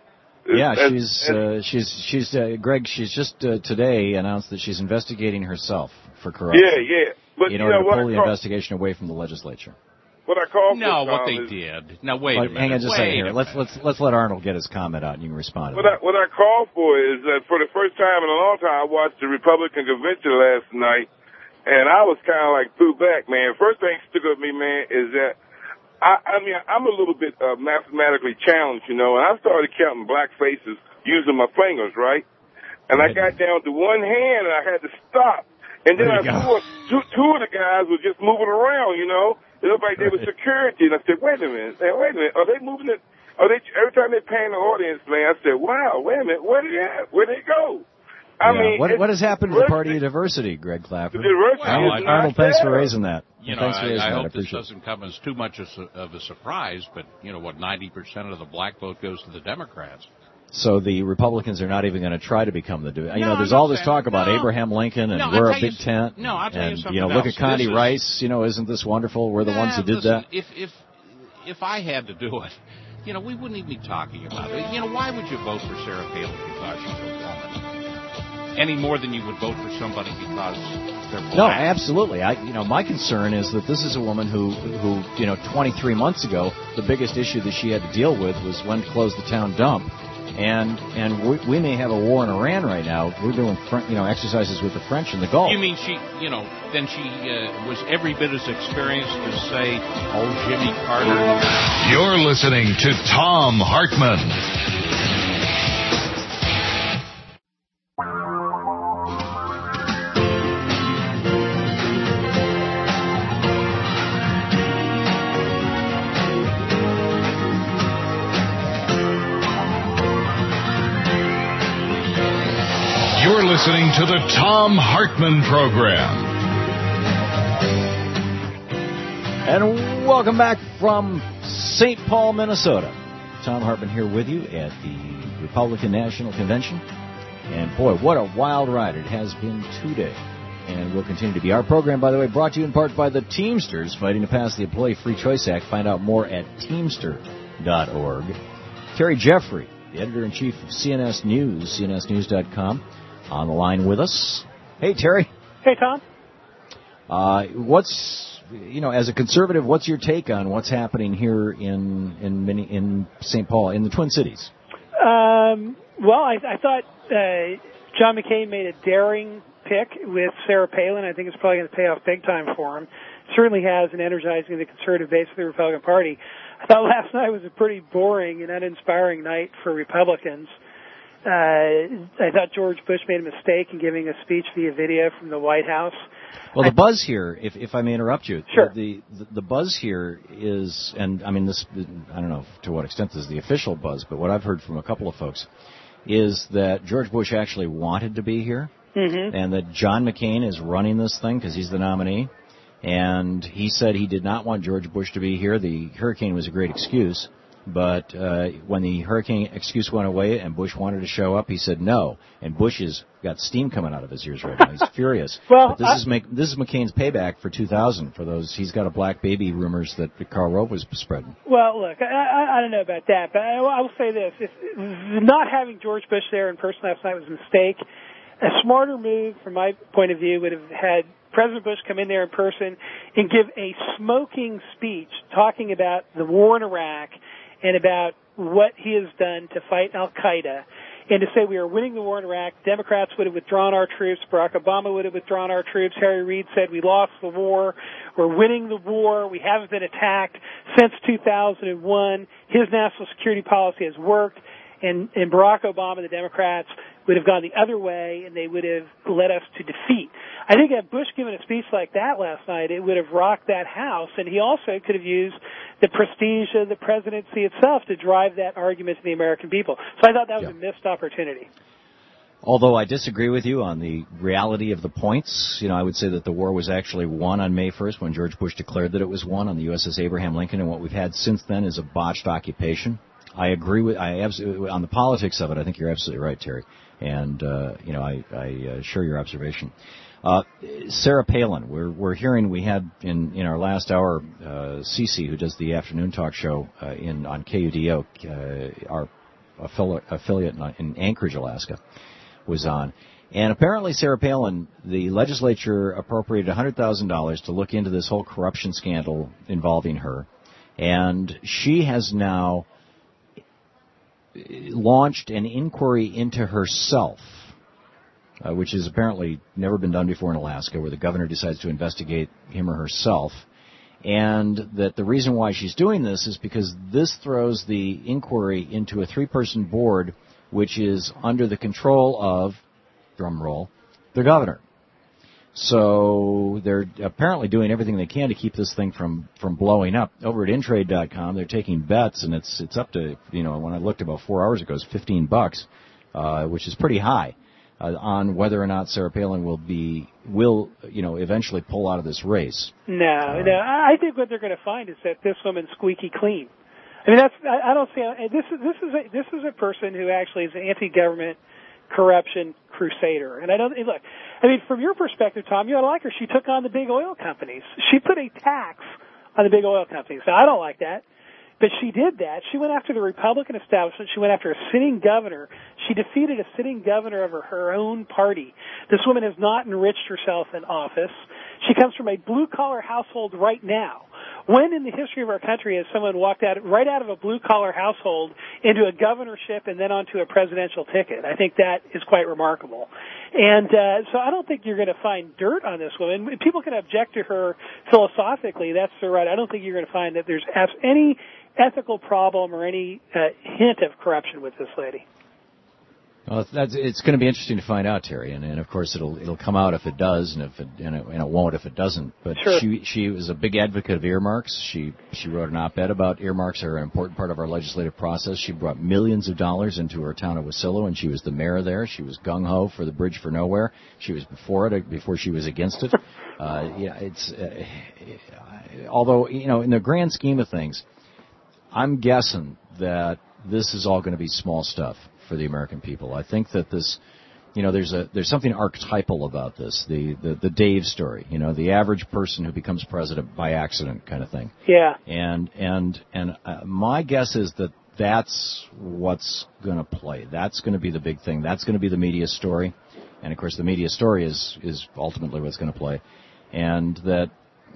man. She's Greg. She's just today announced that she's investigating herself for corruption. Yeah. But in order to pull the investigation away from the legislature. What I call what they did. Now wait a minute. Hang on just a second here. Let's let Arnold get his comment out and you can respond. What I call for is that for the first time in a long time, I watched the Republican convention last night, and I was kind of like threw back, man. First thing stuck with me, man, is that I'm a little bit mathematically challenged, and I started counting black faces using my fingers, right? And I got down to one hand, and I had to stop. And then I saw two of the guys were just moving around, It looked like they were security, and I said, wait a minute, are they moving it? Every time they pan the audience, man, I said, wow, wait a minute, where they at? Where'd they go? I mean, what has happened to the Party of Diversity, Greg Clapper? Arnold, thanks for raising that. I hope this doesn't come as too much of a surprise, but 90% of the black vote goes to the Democrats. So the Republicans are not even going to try to become there's all this talk about Abraham Lincoln and we're a big tent. No, I'll tell you something look at Condi Rice, isn't this wonderful? We're the ones who did that. If I had to do it, we wouldn't even be talking about it. Why would you vote for Sarah Palin because she's a woman? Any more than you would vote for somebody because they're black? No, absolutely. My concern is that this is a woman who 23 months ago, the biggest issue that she had to deal with was when to close the town dump. And we may have a war in Iran right now. We're doing exercises with the French in the Gulf. You mean then she was every bit as experienced as, say, old Jimmy Carter? You're listening to Thom Hartmann. You're listening to the Thom Hartmann Program. And welcome back from St. Paul, Minnesota. Thom Hartmann here with you at the Republican National Convention. And boy, what a wild ride it has been today. And will continue to be. Our program, by the way, brought to you in part by the Teamsters, fighting to pass the Employee Free Choice Act. Find out more at Teamster.org. Terry Jeffrey, the editor-in-chief of CNS News, CNSnews.com. On the line with us. Hey, Terry. Hey, Tom. As a conservative, what's your take on what's happening here in St. Paul, in the Twin Cities? I thought John McCain made a daring pick with Sarah Palin. I think it's probably going to pay off big time for him. Certainly has in energizing the conservative base of the Republican Party. I thought last night was a pretty boring and uninspiring night for Republicans. I thought George Bush made a mistake in giving a speech via video from the White House. Well, the buzz here, if I may interrupt you, sure. The buzz here is, and I mean this, I don't know to what extent this is the official buzz, but what I've heard from a couple of folks is that George Bush actually wanted to be here, and that John McCain is running this thing because he's the nominee, and he said he did not want George Bush to be here. The hurricane was a great excuse. But when the hurricane excuse went away and Bush wanted to show up, he said no. And Bush has got steam coming out of his ears right now. He's furious. Well, but this is McCain's payback for 2000 for those. He's got a black baby rumors that Karl Rove was spreading. Well, look, I don't know about that, but I will say this: not having George Bush there in person last night was a mistake. A smarter move, from my point of view, would have had President Bush come in there in person and give a smoking speech talking about the war in Iraq and about what he has done to fight al-Qaeda, and to say we are winning the war in Iraq. Democrats would have withdrawn our troops. Barack Obama would have withdrawn our troops. Harry Reid said we lost the war. We're winning the war. We haven't been attacked since 2001. His national security policy has worked. And Barack Obama, the Democrats, would have gone the other way, and they would have led us to defeat. I think had Bush given a speech like that last night, it would have rocked that House, and he also could have used the prestige of the presidency itself to drive that argument to the American people. So I thought that was a missed opportunity. Although I disagree with you on the reality of the points, you know, I would say that the war was actually won on May 1st when George Bush declared that it was won on the USS Abraham Lincoln, and what we've had since then is a botched occupation. I agree with, absolutely, on the politics of it, I think you're absolutely right, Terry. And, I share your observation. Sarah Palin, we're hearing, we had in our last hour, Cece, who does the afternoon talk show, on KUDO, our affiliate in Anchorage, Alaska, was on. And apparently Sarah Palin, the legislature appropriated $100,000 to look into this whole corruption scandal involving her. And she has now launched an inquiry into herself, which has apparently never been done before in Alaska, where the governor decides to investigate him or herself. And that the reason why she's doing this is because this throws the inquiry into a 3-person board, which is under the control of, drum roll, the governor. So they're apparently doing everything they can to keep this thing from blowing up. Over at Intrade.com, they're taking bets, and it's up to, when I looked about 4 hours ago, it's $15, which is pretty high, on whether or not Sarah Palin will eventually pull out of this race. No. I think what they're going to find is that this woman's squeaky clean. I mean, I don't see. This is a person who actually is an anti-government corruption crusader. And from your perspective, Tom, you ought to like her. She took on the big oil companies. She put a tax on the big oil companies. Now, I don't like that, but she did that. She went after the Republican establishment. She went after a sitting governor. She defeated a sitting governor of her own party. This woman has not enriched herself in office. She comes from a blue-collar household right now. When in the history of our country has someone walked right out of a blue-collar household into a governorship and then onto a presidential ticket? I think that is quite remarkable. And so I don't think you're going to find dirt on this woman. People can object to her philosophically. That's their right. I don't think you're going to find that there's any ethical problem or any hint of corruption with this lady. Well, it's going to be interesting to find out, Terry, and of course it'll come out if it does, and it won't if it doesn't. But sure. She was a big advocate of earmarks. She wrote an op-ed about earmarks are an important part of our legislative process. She brought millions of dollars into her town of Wasilla, and she was the mayor there. She was gung-ho for the Bridge for Nowhere. She was before she was against it. Although in the grand scheme of things, I'm guessing that this is all going to be small stuff for the American people. I think that this, there's something archetypal about this, the Dave story, the average person who becomes president by accident kind of thing. Yeah. And my guess is that that's what's going to play. That's going to be the big thing. That's going to be the media story. And of course the media story is ultimately what's going to play. And that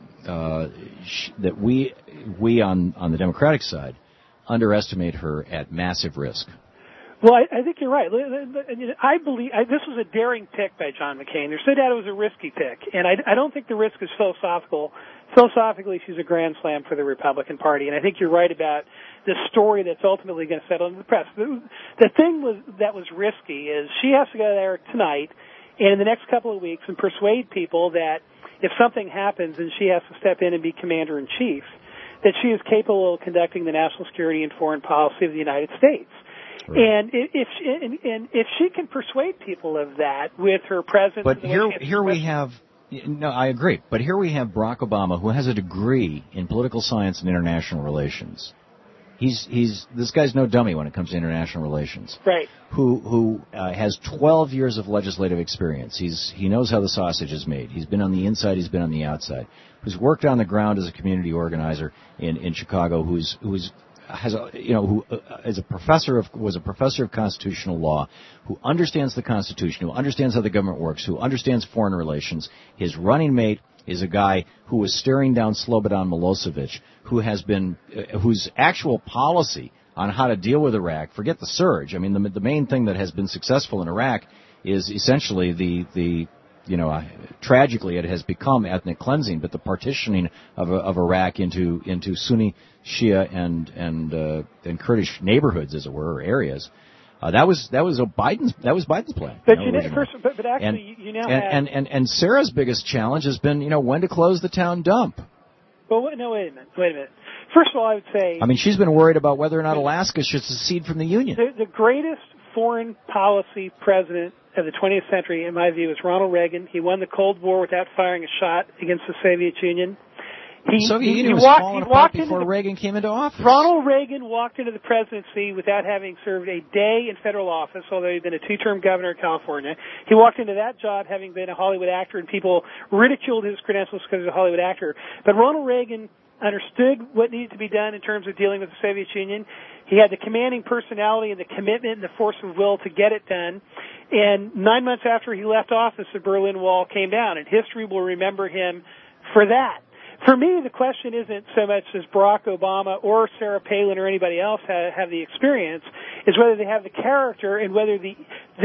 we on the Democratic side underestimate her at massive risk. Well, I think you're right. I believe this was a daring pick by John McCain. There's no doubt it was a risky pick, and I don't think the risk is philosophical. Philosophically, she's a grand slam for the Republican Party, and I think you're right about the story that's ultimately going to settle in the press. The thing that was risky is she has to go there tonight and in the next couple of weeks and persuade people that if something happens and she has to step in and be commander-in-chief, that she is capable of conducting the national security and foreign policy of the United States. Right. And if she can persuade people of that with her presence... But here we have... No, I agree. But here we have Barack Obama, who has a degree in political science and international relations. This guy's no dummy when it comes to international relations. Right. Who has 12 years of legislative experience. He knows how the sausage is made. He's been on the inside. He's been on the outside. Who's worked on the ground as a community organizer in Chicago. Who is a professor of constitutional law. Who understands the Constitution. Who understands how the government works. Who understands foreign relations. His running mate is a guy who was staring down Slobodan Milosevic, whose actual policy on how to deal with Iraq, forget the surge. I mean, the main thing that has been successful in Iraq is essentially tragically it has become ethnic cleansing, but the partitioning of Iraq into Sunni, Shia, and Kurdish neighborhoods, as it were, or areas. That was Biden's plan. But you now have... And Sarah's biggest challenge has been, when to close the town dump. Well, no, wait a minute. First of all, I would say... I mean, she's been worried about whether or not Alaska should secede from the Union. The greatest foreign policy president of the 20th century, in my view, is Ronald Reagan. He won the Cold War without firing a shot against the Soviet Union. The Soviet Union was falling apart before Reagan came into office. Ronald Reagan walked into the presidency without having served a day in federal office, although he'd been a two-term governor of California. He walked into that job having been a Hollywood actor, and people ridiculed his credentials because he was a Hollywood actor. But Ronald Reagan understood what needed to be done in terms of dealing with the Soviet Union. He had the commanding personality and the commitment and the force of will to get it done. And 9 months after he left office, the Berlin Wall came down, and history will remember him for that. For me, the question isn't so much does Barack Obama or Sarah Palin or anybody else have the experience, is whether they have the character and whether the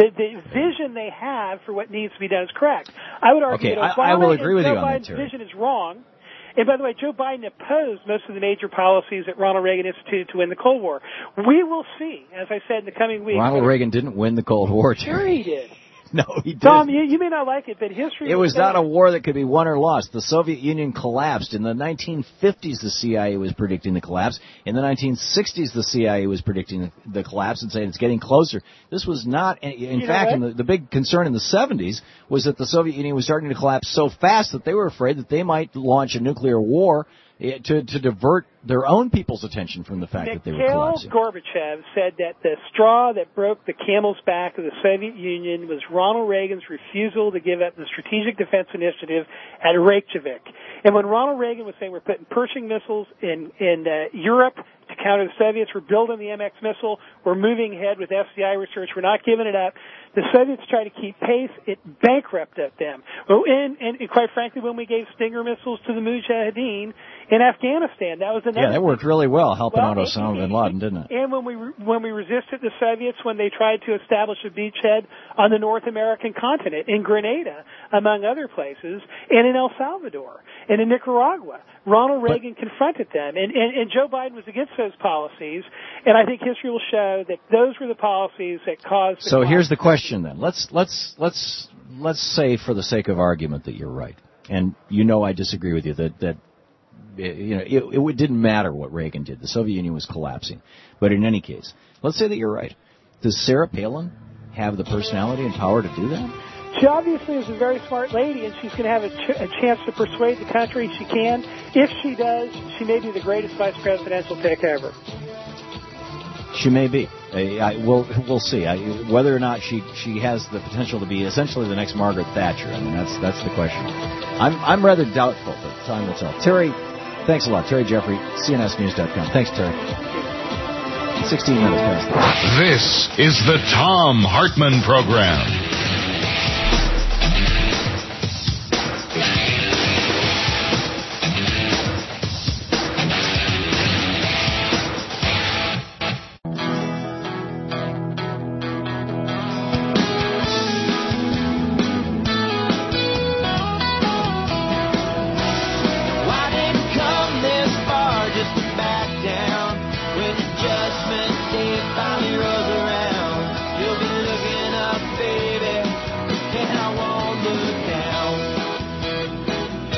vision they have for what needs to be done is correct. I would argue that Obama I will agree with you on Biden's that, Terry. vision is wrong. And by the way, Joe Biden opposed most of the major policies that Ronald Reagan instituted to win the Cold War. We will see, as I said, in the coming weeks. Ronald Reagan didn't win the Cold War, Terry. Sure he did. No, he didn't. Tom, you may not like it, but history... It was not a war that could be won or lost. The Soviet Union collapsed. In the 1950s, the CIA was predicting the collapse. In the 1960s, the CIA was predicting the collapse and saying it's getting closer. This was not... In fact, the big concern in the 70s was that the Soviet Union was starting to collapse so fast that they were afraid that they might launch a nuclear war to divert their own people's attention from the fact that they were collapsing. Mikhail Gorbachev said that the straw that broke the camel's back of the Soviet Union was Ronald Reagan's refusal to give up the Strategic Defense Initiative at Reykjavik. And when Ronald Reagan was saying we're putting Pershing missiles in Europe to counter the Soviets, we're building the MX missile, we're moving ahead with FCI research, we're not giving it up, the Soviets tried to keep pace, it bankrupted them. Well, and quite frankly, when we gave Stinger missiles to the Mujahideen in Afghanistan, that was another... Yeah, that worked really well, helping out Osama bin Laden, didn't it? And when we resisted the Soviets when they tried to establish a beachhead on the North American continent, in Grenada, among other places, and in El Salvador, and in Nicaragua, Ronald Reagan confronted them, and Joe Biden was against those policies, and I think history will show that those were the policies that caused... So here's the question then. Let's say, for the sake of argument, that you're right, and I disagree with you that it didn't matter what Reagan did. The Soviet Union was collapsing, but in any case, let's say that you're right. Does Sarah Palin have the personality and power to do that? She obviously is a very smart lady, and she's going to have a chance to persuade the country. She can. If she does, she may be the greatest vice presidential pick ever. She may be. We'll see. Whether or not she has the potential to be essentially the next Margaret Thatcher. I mean, that's the question. I'm rather doubtful, but time will tell. Terry, thanks a lot. Terry Jeffrey, CNSNews.com. Thanks, Terry. 16 minutes past that. This is the Thom Hartmann Program. Finally rolls around, you'll be looking up, baby.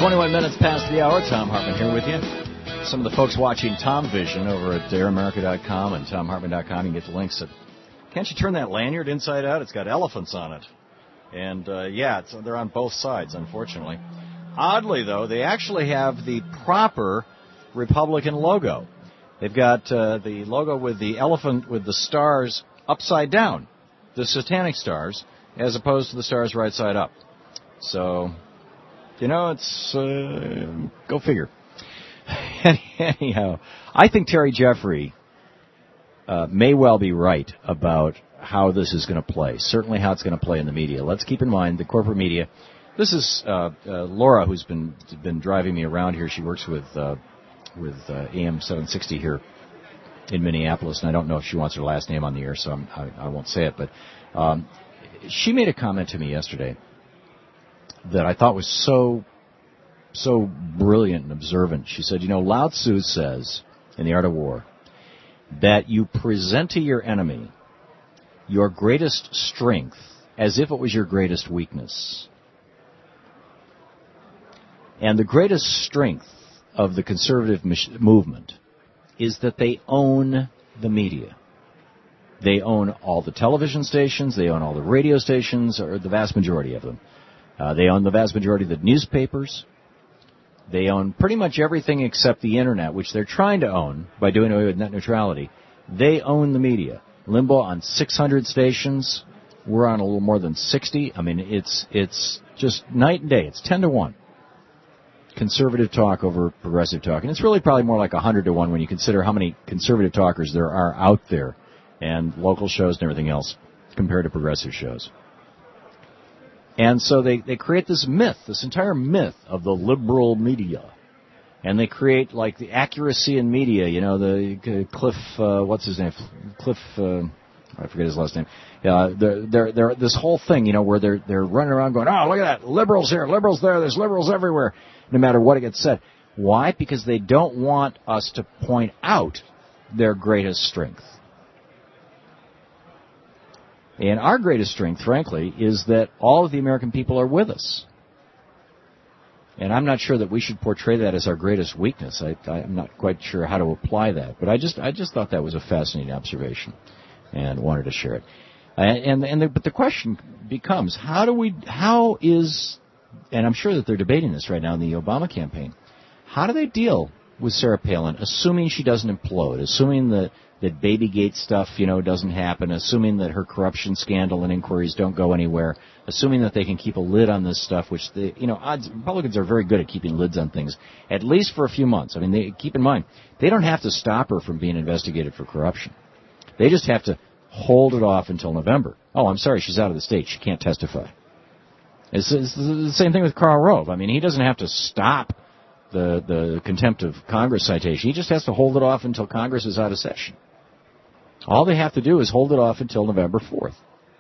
21 minutes past the hour. Tom Hartman here with you. Some of the folks watching Tom Vision over at airamerica.com and tomhartman.com, you can get the links. Can't you turn that lanyard inside out? It's got elephants on it. And, they're on both sides, unfortunately. Oddly, though, they actually have the proper Republican logo. They've got the logo with the elephant with the stars upside down, the satanic stars, as opposed to the stars right side up. So, it's go figure. Anyhow, I think Terry Jeffrey may well be right about how this is going to play, certainly how it's going to play in the media. Let's keep in mind the corporate media. This is Laura, who's been driving me around here. She works with AM 760 here in Minneapolis, and I don't know if she wants her last name on the air, so I won't say it. But she made a comment to me yesterday that I thought was so brilliant and observant. She said, Lao Tzu says in The Art of War that you present to your enemy your greatest strength as if it was your greatest weakness. And the greatest strength of the conservative movement is that they own the media. They own all the television stations, they own all the radio stations, or the vast majority of them. They own the vast majority of the newspapers. They own pretty much everything except the Internet, which they're trying to own by doing away with net neutrality. They own the media. Limbaugh on 600 stations. We're on a little more than 60. I mean, it's just night and day. It's 10-1. Conservative talk over progressive talk. And it's really probably more like 100-1 when you consider how many conservative talkers there are out there and local shows and everything else compared to progressive shows. And so they create this myth, this entire myth of the liberal media. And they create, like, the accuracy in media, the Cliff, what's his name? Cliff, I forget his last name. They're this whole thing, where they're running around going, oh, look at that, liberals here, liberals there, there's liberals everywhere, no matter what it gets said. Why? Because they don't want us to point out their greatest strength. And our greatest strength, frankly, is that all of the American people are with us. And I'm not sure that we should portray that as our greatest weakness. I'm not quite sure how to apply that. But I just thought that was a fascinating observation and wanted to share it. But the question becomes, how is, and I'm sure that they're debating this right now in the Obama campaign, how do they deal with Sarah Palin, assuming she doesn't implode, assuming that Babygate stuff, doesn't happen, assuming that her corruption scandal and inquiries don't go anywhere, assuming that they can keep a lid on this stuff, which Republicans are very good at keeping lids on things, at least for a few months. I mean, keep in mind, they don't have to stop her from being investigated for corruption. They just have to hold it off until November. Oh, I'm sorry, she's out of the state. She can't testify. It's the same thing with Karl Rove. I mean, he doesn't have to stop the contempt of Congress citation. He just has to hold it off until Congress is out of session. All they have to do is hold it off until November 4th.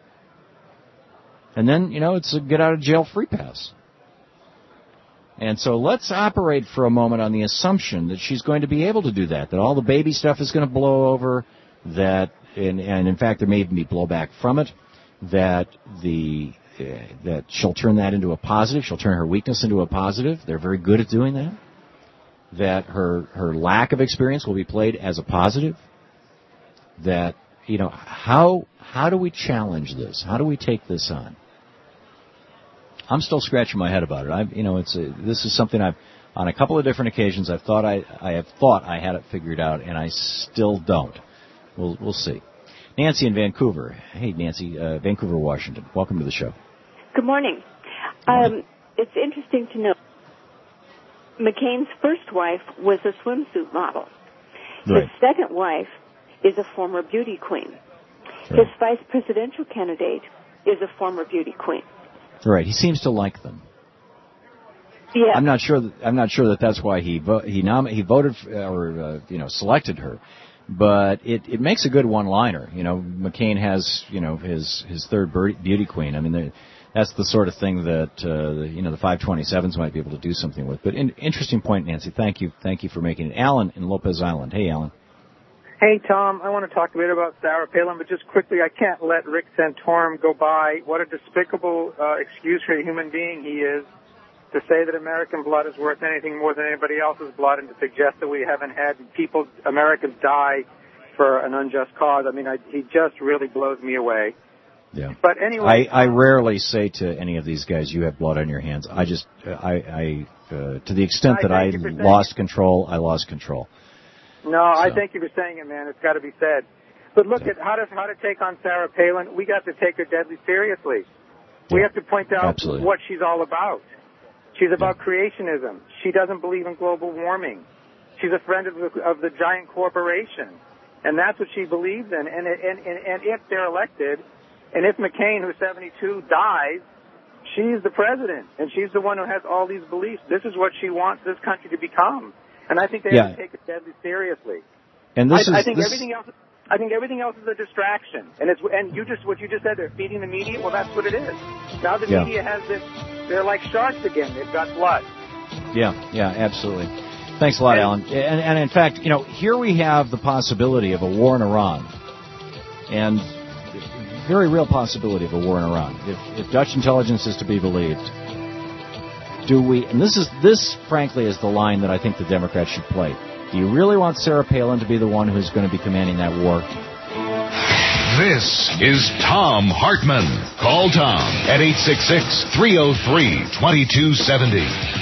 And then, it's a get-out-of-jail-free pass. And so let's operate for a moment on the assumption that she's going to be able to do that all the baby stuff is going to blow over, that, and in fact there may even be blowback from it, that she'll turn that into a positive, she'll turn her weakness into a positive. They're very good at doing that. That her lack of experience will be played as a positive. That, how do we challenge this? How do we take this on? I'm still scratching my head about it. This is something I've, on a couple of different occasions, I have thought I had it figured out, and I still don't. We'll see. Nancy in Vancouver. Hey, Nancy, Vancouver, Washington. Welcome to the show. Good morning. It's interesting to know McCain's first wife was a swimsuit model. Right. His second wife is a former beauty queen. Right. His vice presidential candidate is a former beauty queen. Right. He seems to like them. Yeah. I'm not sure that that's why he voted or selected her. But it makes a good one-liner. McCain has his third beauty queen. I mean, that's the sort of thing that the 527s might be able to do something with. But interesting point, Nancy. Thank you for making it. Alan in Lopez Island. Hey, Alan. Hey, Tom. I want to talk a bit about Sarah Palin, but just quickly, I can't let Rick Santorum go by. What a despicable excuse for a human being he is. to say that American blood is worth anything more than anybody else's blood and to suggest that we haven't had Americans die for an unjust cause. I mean, he just really blows me away. Yeah. But anyway, I rarely say to any of these guys, "You have blood on your hands." I just, to the extent that I lost control, I lost control. No, I thank you for saying it, man. It's got to be said. But look at how to take on Sarah Palin. We got to take her deadly seriously. We have to point out what she's all about. She's about creationism. She doesn't believe in global warming. She's a friend of the giant corporation, and that's what she believes in. And if they're elected, and if McCain, who's 72, dies, she's the president, and she's the one who has all these beliefs. This is what she wants this country to become, and I think they have to take it deadly seriously. And I think everything else. I think everything else is a distraction, and what you just said, they're feeding the media. Well, that's what it is. Now the media has this. They're like sharks again. They've got blood. Yeah, absolutely. Thanks a lot, Alan. And in fact, here we have the possibility of a war in Iran, and very real possibility of a war in Iran. If Dutch intelligence is to be believed, do we? And this frankly is the line that I think the Democrats should play. Do you really want Sarah Palin to be the one who's going to be commanding that war? This is Thom Hartmann. Call Tom at 866-303-2270.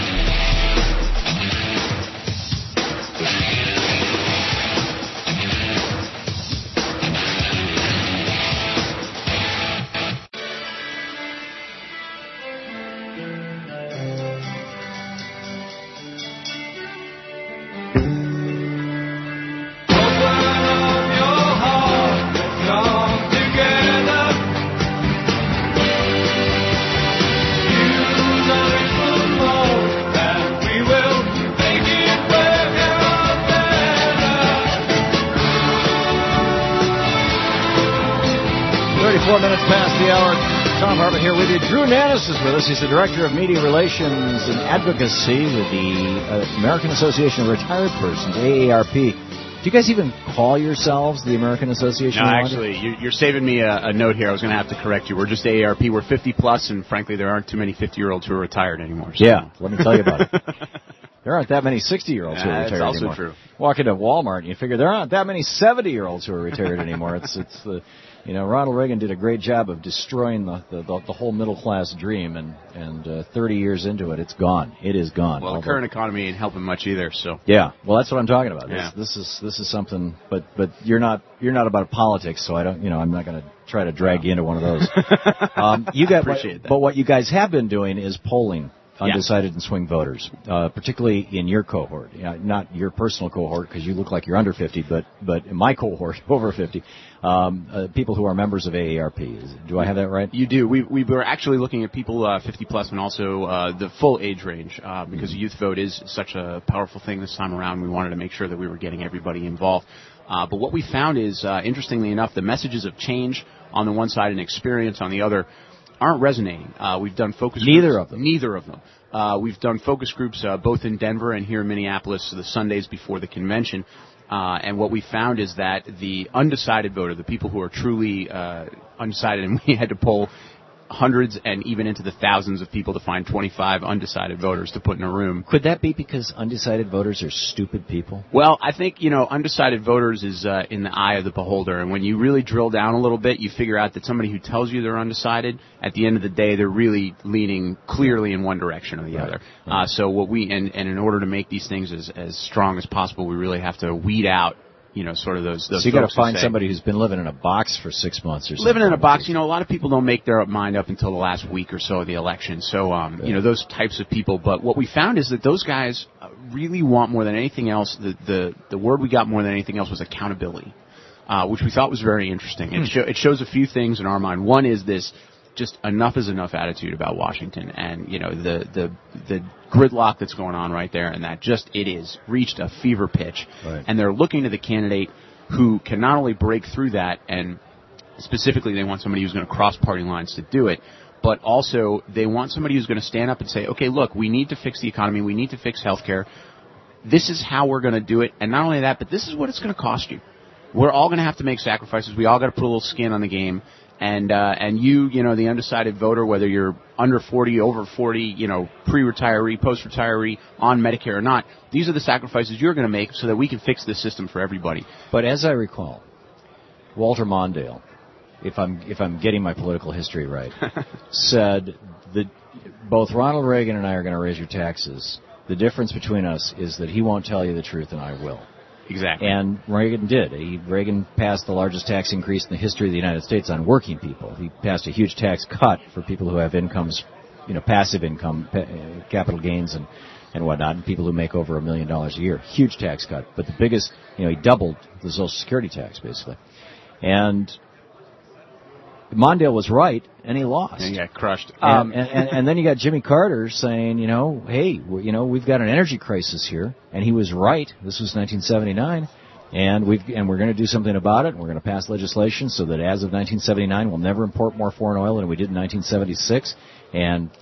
Is with us. He's the Director of Media Relations and Advocacy with the American Association of Retired Persons, AARP. Do you guys even call yourselves the American Association? No, actually, you're saving me a note here. I was going to have to correct you. We're just AARP. We're 50 plus, and frankly, there aren't too many 50-year-olds who are retired anymore. So. Yeah, let me tell you about it. There aren't that many 60-year-olds who are retired anymore. That's also true. Walk into Walmart and you figure there aren't that many 70-year-olds who are retired anymore. It's the Ronald Reagan did a great job of destroying the whole middle-class dream, and 30 years into it, it's gone. It is gone. Well, the current economy ain't helping much either. So yeah, well, that's what I'm talking about. Yeah. This is something, but you're not about politics, so I don't. I'm not going to try to drag you into one of those. Appreciate that. But what you guys have been doing is polling undecided and swing voters, particularly in your cohort. Not your personal cohort because you look like you're under 50, but in my cohort, over 50, people who are members of AARP. Do I have that right? You do. We were actually looking at people 50 plus and also the full age range because the youth vote is such a powerful thing this time around. We wanted to make sure that we were getting everybody involved. But what we found is, interestingly enough, the messages of change on the one side and experience on the other aren't resonating. We've done focus groups. Neither of them. We've done focus groups both in Denver and here in Minneapolis the Sundays before the convention. And what we found is that the undecided voter, the people who are truly undecided, and we had to poll hundreds and even into the thousands of people to find 25 undecided voters to put in a room. Could that be because undecided voters are stupid people? Well, I think, undecided voters is in the eye of the beholder. And when you really drill down a little bit, you figure out that somebody who tells you they're undecided, at the end of the day, they're really leaning clearly in one direction or the other. Right. So what and in order to make these things as strong as possible, we really have to weed out sort of those. So you got to find somebody who's been living in a box for 6 months or something. Living in a box, a lot of people don't make their mind up until the last week or so of the election. So, those types of people. But what we found is that those guys really want more than anything else. The word we got more than anything else was accountability, which we thought was very interesting. It shows a few things in our mind. One is this just enough is enough attitude about Washington and, the gridlock that's going on right there, and that just it is reached a fever pitch. Right. And they're looking to the candidate who can not only break through that, and specifically they want somebody who's going to cross party lines to do it, but also they want somebody who's going to stand up and say, okay, look, we need to fix the economy, we need to fix healthcare. This is how we're going to do it, and not only that, but this is what it's going to cost you. We're all going to have to make sacrifices. We all got to put a little skin on the game. And you know, the undecided voter, whether you're under 40, over 40, you know, pre-retiree, post-retiree, on Medicare or not, these are the sacrifices you're going to make so that we can fix this system for everybody. But as I recall, Walter Mondale, if I'm getting my political history right, said that both Ronald Reagan and I are going to raise your taxes. The difference between us is that he won't tell you the truth and I will. Exactly. And Reagan did. Reagan passed the largest tax increase in the history of the United States on working people. He passed a huge tax cut for people who have incomes, you know, passive income, capital gains and whatnot, and people who make over $1 million a year. Huge tax cut. But the biggest, you know, he doubled the Social Security tax, basically. And Mondale was right, and he lost. And he got crushed. And then you got Jimmy Carter saying, you know, hey, you know, we've got an energy crisis here, and he was right. This was 1979, and we're going to do something about it. And we're going to pass legislation so that as of 1979, we'll never import more foreign oil than we did in 1976. And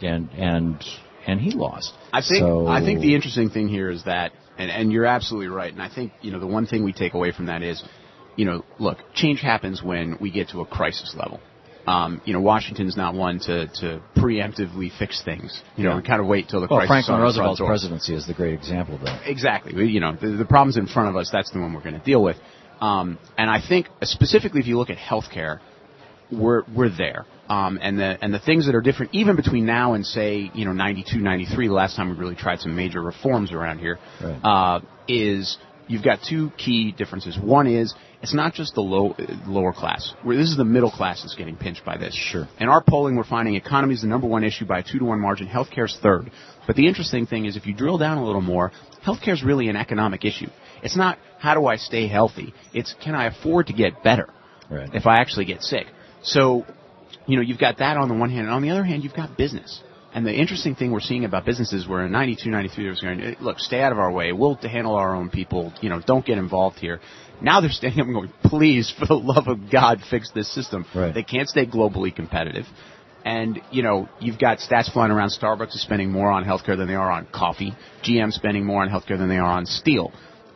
he lost. I think the interesting thing here is that, and you're absolutely right. And I think, you know, the one thing we take away from that is, you know, look, change happens when we get to a crisis level. You know, Washington's not one to preemptively fix things. You know, we kind of wait till the crisis. Franklin Roosevelt's presidency is the great example of that. Exactly. You know, the problems in front of us, that's the one we're going to deal with. And I think specifically if you look at healthcare, we're there. And the things that are different, even between now and say, you know, 92, 93, the last time we really tried some major reforms around here, right. Is you've got two key differences. One is it's not just the lower class. This is the middle class that's getting pinched by this. Sure. In our polling, we're finding economy is the number one issue by a 2-to-1 margin. Healthcare's third. But the interesting thing is if you drill down a little more, healthcare's really an economic issue. It's not how do I stay healthy. It's can I afford to get better if I actually get sick. So, you know, you've got that on the one hand. And on the other hand, you've got business. And the interesting thing we're seeing about businesses where in 92, 93, they was going, look, stay out of our way. We'll handle our own people. You know, don't get involved here. Now they're standing up and going, please, for the love of God, fix this system. Right. They can't stay globally competitive. And, you know, you've got stats flying around. Starbucks is spending more on healthcare than they are on coffee. GM spending more on healthcare than they are on steel.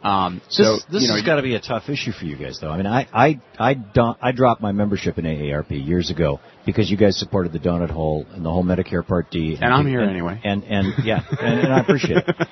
This has got to be a tough issue for you guys, though. I mean, I dropped my membership in AARP years ago because you guys supported the donut hole and the whole Medicare Part D. And I'm here anyway. And I appreciate it.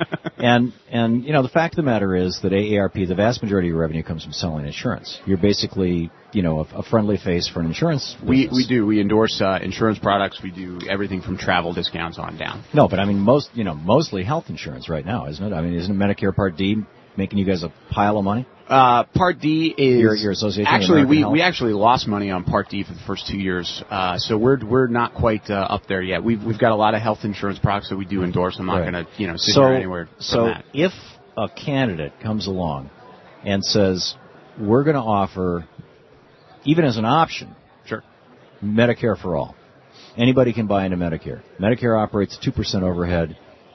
And you know, the fact of the matter is that AARP, the vast majority of your revenue comes from selling insurance. You're basically, you know, a friendly face for an insurance business. We do. We endorse insurance products. We do everything from travel discounts on down. No, but I mean, mostly health insurance right now, isn't it? I mean, isn't Medicare Part D making you guys a pile of money? Part D is your association. Actually, we actually lost money on Part D for the first 2 years, so we're not quite up there yet. We've got a lot of health insurance products that we do endorse. I'm not going to sit here anywhere. So that. If a candidate comes along and says we're going to offer, even as an option, Medicare for all, anybody can buy into Medicare. Medicare operates 2% overhead.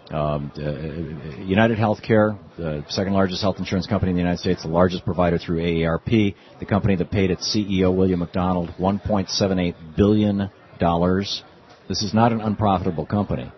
United Healthcare, the second largest health insurance company in the United States, the largest provider through AARP, the company that paid its CEO, William McDonald, $1.78 billion. This is not an unprofitable company.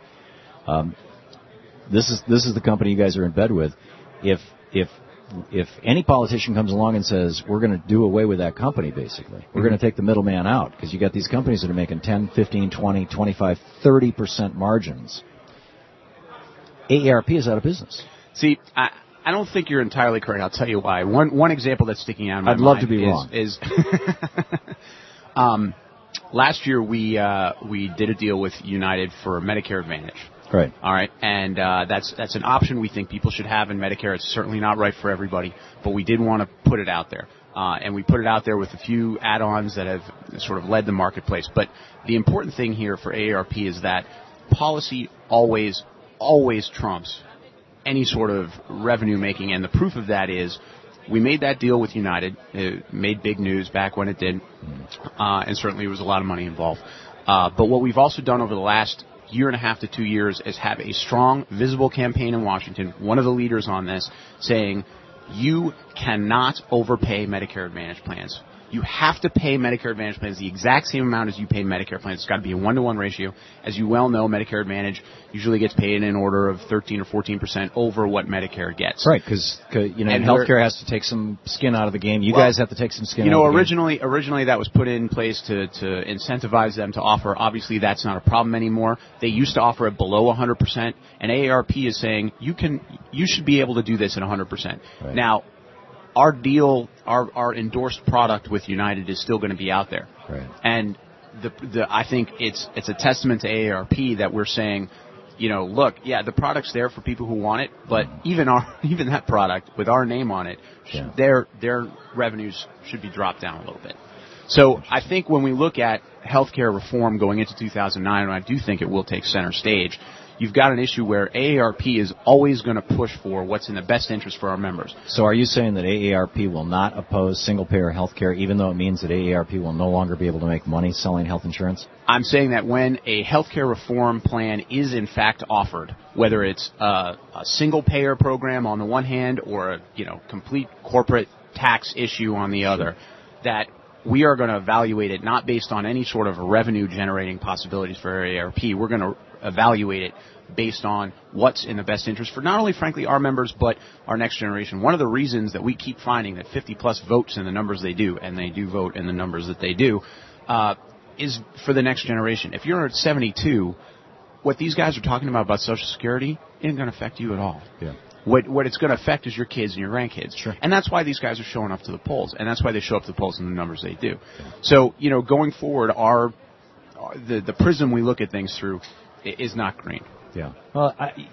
This is the company you guys are in bed with. If any politician comes along and says, we're going to do away with that company, basically, we're going to take the middleman out, because you got these companies that are making 10, 15, 20, 25, 30% margins. AARP is out of business. See, I don't think you're entirely correct. I'll tell you why. One example that's sticking out in my mind. I'd love to be wrong. Is last year we did a deal with United for Medicare Advantage. Right. All right, and that's an option we think people should have in Medicare. It's certainly not right for everybody, but we did want to put it out there. And we put it out there with a few add-ons that have sort of led the marketplace. But the important thing here for AARP is that policy always trumps any sort of revenue making, and the proof of that is we made that deal with United. It made big news back when it did, and certainly there was a lot of money involved. But what we've also done over the last year and a half to 2 years is have a strong, visible campaign in Washington, one of the leaders on this, saying you cannot overpay Medicare Advantage plans. You have to pay Medicare Advantage plans the exact same amount as you pay Medicare plans. It's got to be a 1-to-1 ratio. As you well know, Medicare Advantage usually gets paid in an order of 13 or 14% over what Medicare gets. Right, because healthcare has to take some skin out of the game. You guys have to take some skin out of the game. Originally that was put in place to incentivize them to offer. Obviously, that's not a problem anymore. They used to offer it below 100%, and AARP is saying you should be able to do this at 100%. Right. Now, our deal, our endorsed product with United is still going to be out there. Right. And I think it's a testament to AARP that we're saying, look, the product's there for people who want it, but even that product with our name on it, their revenues should be dropped down a little bit. So I think when we look at healthcare reform going into 2009, and I do think it will take center stage, you've got an issue where AARP is always going to push for what's in the best interest for our members. So are you saying that AARP will not oppose single-payer health care, even though it means that AARP will no longer be able to make money selling health insurance? I'm saying that when a healthcare reform plan is in fact offered, whether it's a single-payer program on the one hand or a complete corporate tax issue on the other, that we are going to evaluate it not based on any sort of revenue-generating possibilities for AARP. We're going to evaluate it based on what's in the best interest for not only, frankly, our members, but our next generation. One of the reasons that we keep finding that 50-plus votes in the numbers they do, and they do vote in the numbers that they do, is for the next generation. If you're at 72, what these guys are talking about Social Security isn't going to affect you at all. Yeah. What it's going to affect is your kids and your grandkids. Sure. And that's why these guys are showing up to the polls, and that's why they show up to the polls in the numbers they do. Yeah. So, going forward, the prism we look at things through is not green. Yeah. Well,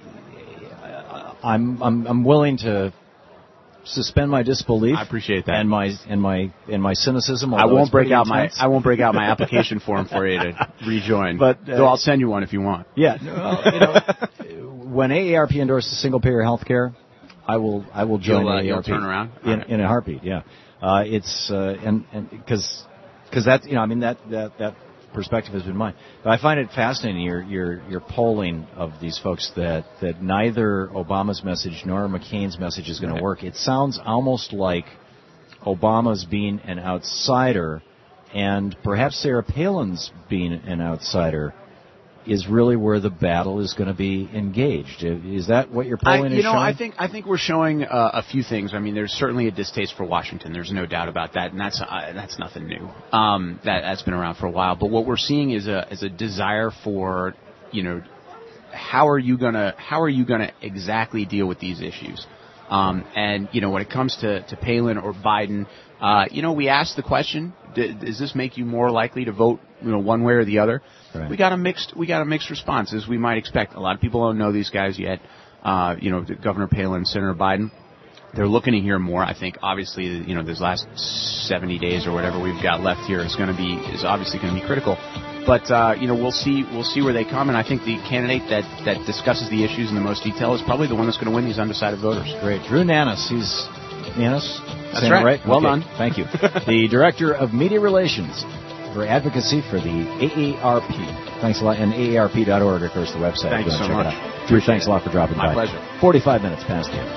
I'm willing to suspend my disbelief. I appreciate that. And my cynicism. I won't break out my application form for you to rejoin. But though I'll send you one if you want. Yeah. When AARP endorses single payer health care, I will join AARP. You'll turn around in a heartbeat. Yeah. It's because that perspective has been mine. But I find it fascinating your polling of these folks that neither Obama's message nor McCain's message is going to work. It sounds almost like Obama's being an outsider, and perhaps Sarah Palin's being an outsider is really where the battle is going to be engaged. Is that what your polling is showing? I think we're showing a few things. I mean, there's certainly a distaste for Washington. There's no doubt about that, and that's nothing new. That's been around for a while. But what we're seeing is a desire for, how are you gonna exactly deal with these issues? And when it comes to Palin or Biden, we asked the question: does this make you more likely to vote, one way or the other? Right. We got a mixed response, as we might expect. A lot of people don't know these guys yet. Governor Palin, Senator Biden, they're looking to hear more. I think obviously, this last 70 days or whatever we've got left here is obviously going to be critical. But we'll see where they come, and I think the candidate that discusses the issues in the most detail is probably the one that's going to win these undecided voters. Great, Drew Nannis. He's Nannis. That's right. Well done. Thank you. The Director of Media Relations for Advocacy for the AARP. Thanks a lot. And AARP.org, of course, the website. Thank you so much. Drew, thanks a lot for dropping by. My pleasure. 45 minutes past the hour.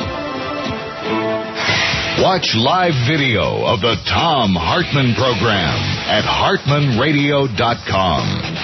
Watch live video of the Thom Hartmann program at HartmannRadio.com.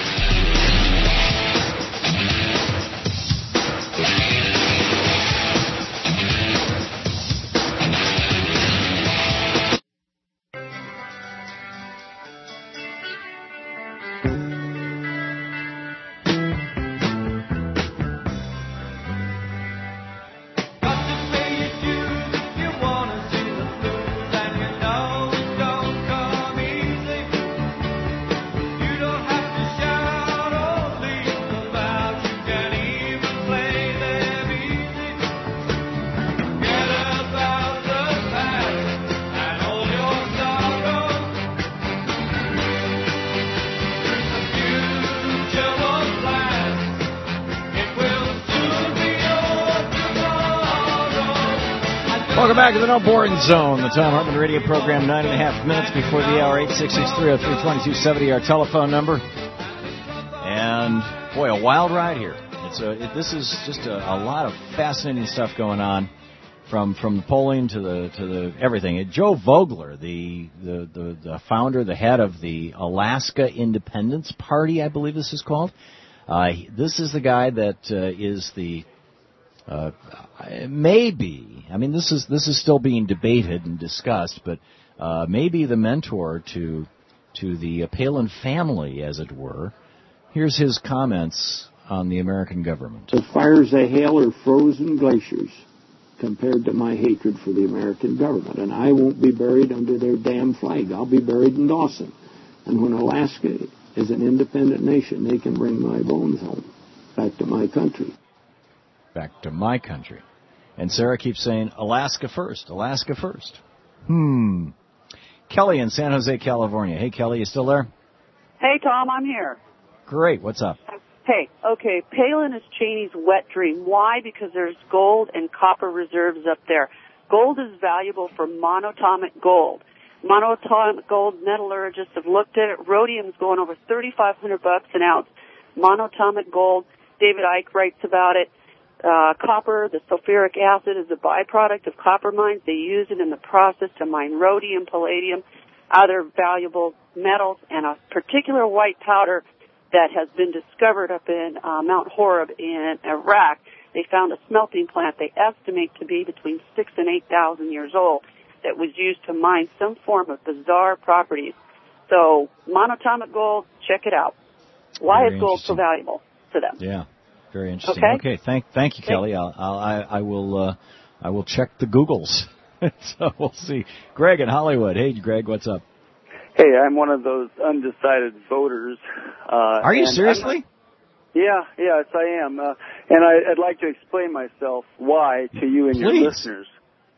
Welcome back to the No Boring Zone, the Thom Hartmann radio program, 9.5 minutes before the hour, 866-303-2270, our telephone number. And, boy, a wild ride here. This is just a lot of fascinating stuff going on. from the polling to the everything. Joe Vogler, the founder, the head of the Alaska Independence Party, I believe this is called. This is the guy that is the maybe. I mean, this is still being debated and discussed, but maybe the mentor to the Palin family, as it were. Here's his comments on the American government. The fires they hail are frozen glaciers compared to my hatred for the American government. And I won't be buried under their damn flag. I'll be buried in Dawson. And when Alaska is an independent nation, they can bring my bones home, back to my country. Back to my country. And Sarah keeps saying, Alaska first, Alaska first. Kelly in San Jose, California. Hey, Kelly, you still there? Hey, Tom, I'm here. Great. What's up? Hey, okay, Palin is Cheney's wet dream. Why? Because there's gold and copper reserves up there. Gold is valuable for monatomic gold. Monatomic gold metallurgists have looked at it. Rhodium's going over $3,500 an ounce. Monatomic gold, David Icke writes about it. Copper, the sulfuric acid, is a byproduct of copper mines. They use it in the process to mine rhodium, palladium, other valuable metals, and a particular white powder that has been discovered up in Mount Horeb in Iraq. They found a smelting plant they estimate to be between 6,000 and 8,000 years old that was used to mine some form of bizarre properties. So monatomic gold, check it out. Why is gold so valuable to them? Yeah, very interesting. Okay, thank you, Kelly. I will check the Googles. So we'll see. Greg in Hollywood. Hey, Greg, what's up? Hey, I'm one of those undecided voters. Are you seriously? Yes, I am. And I'd like to explain myself why to you and your listeners.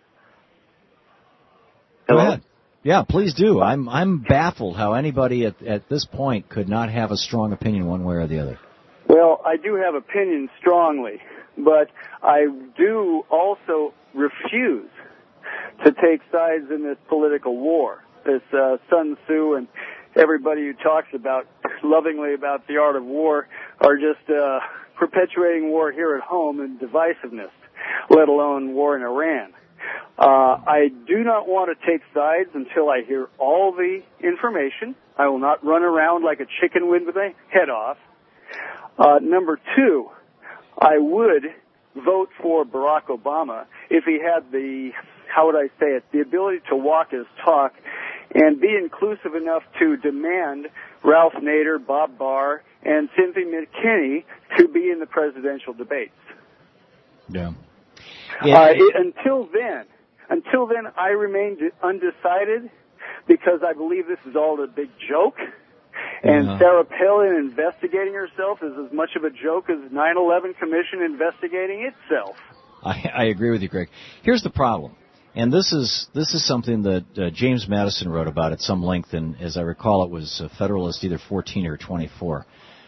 Go ahead. Yeah, please do. I'm baffled how anybody at this point could not have a strong opinion one way or the other. Well, I do have opinions strongly, but I do also refuse to take sides in this political war. This Sun Tzu and everybody who talks about lovingly about the art of war are just perpetuating war here at home and divisiveness, let alone war in Iran. I do not want to take sides until I hear all the information. I will not run around like a chicken with my head off. Number two, I would vote for Barack Obama if he had the, how would I say it, the ability to walk his talk and be inclusive enough to demand Ralph Nader, Bob Barr, and Cynthia McKinney to be in the presidential debates. Yeah. Until then, I remain undecided because I believe this is all a big joke. And Sarah Palin investigating herself is as much of a joke as the 9/11 Commission investigating itself. I agree with you, Greg. Here's the problem. And this is something that James Madison wrote about at some length, and as I recall, it was Federalist either 14 or 24.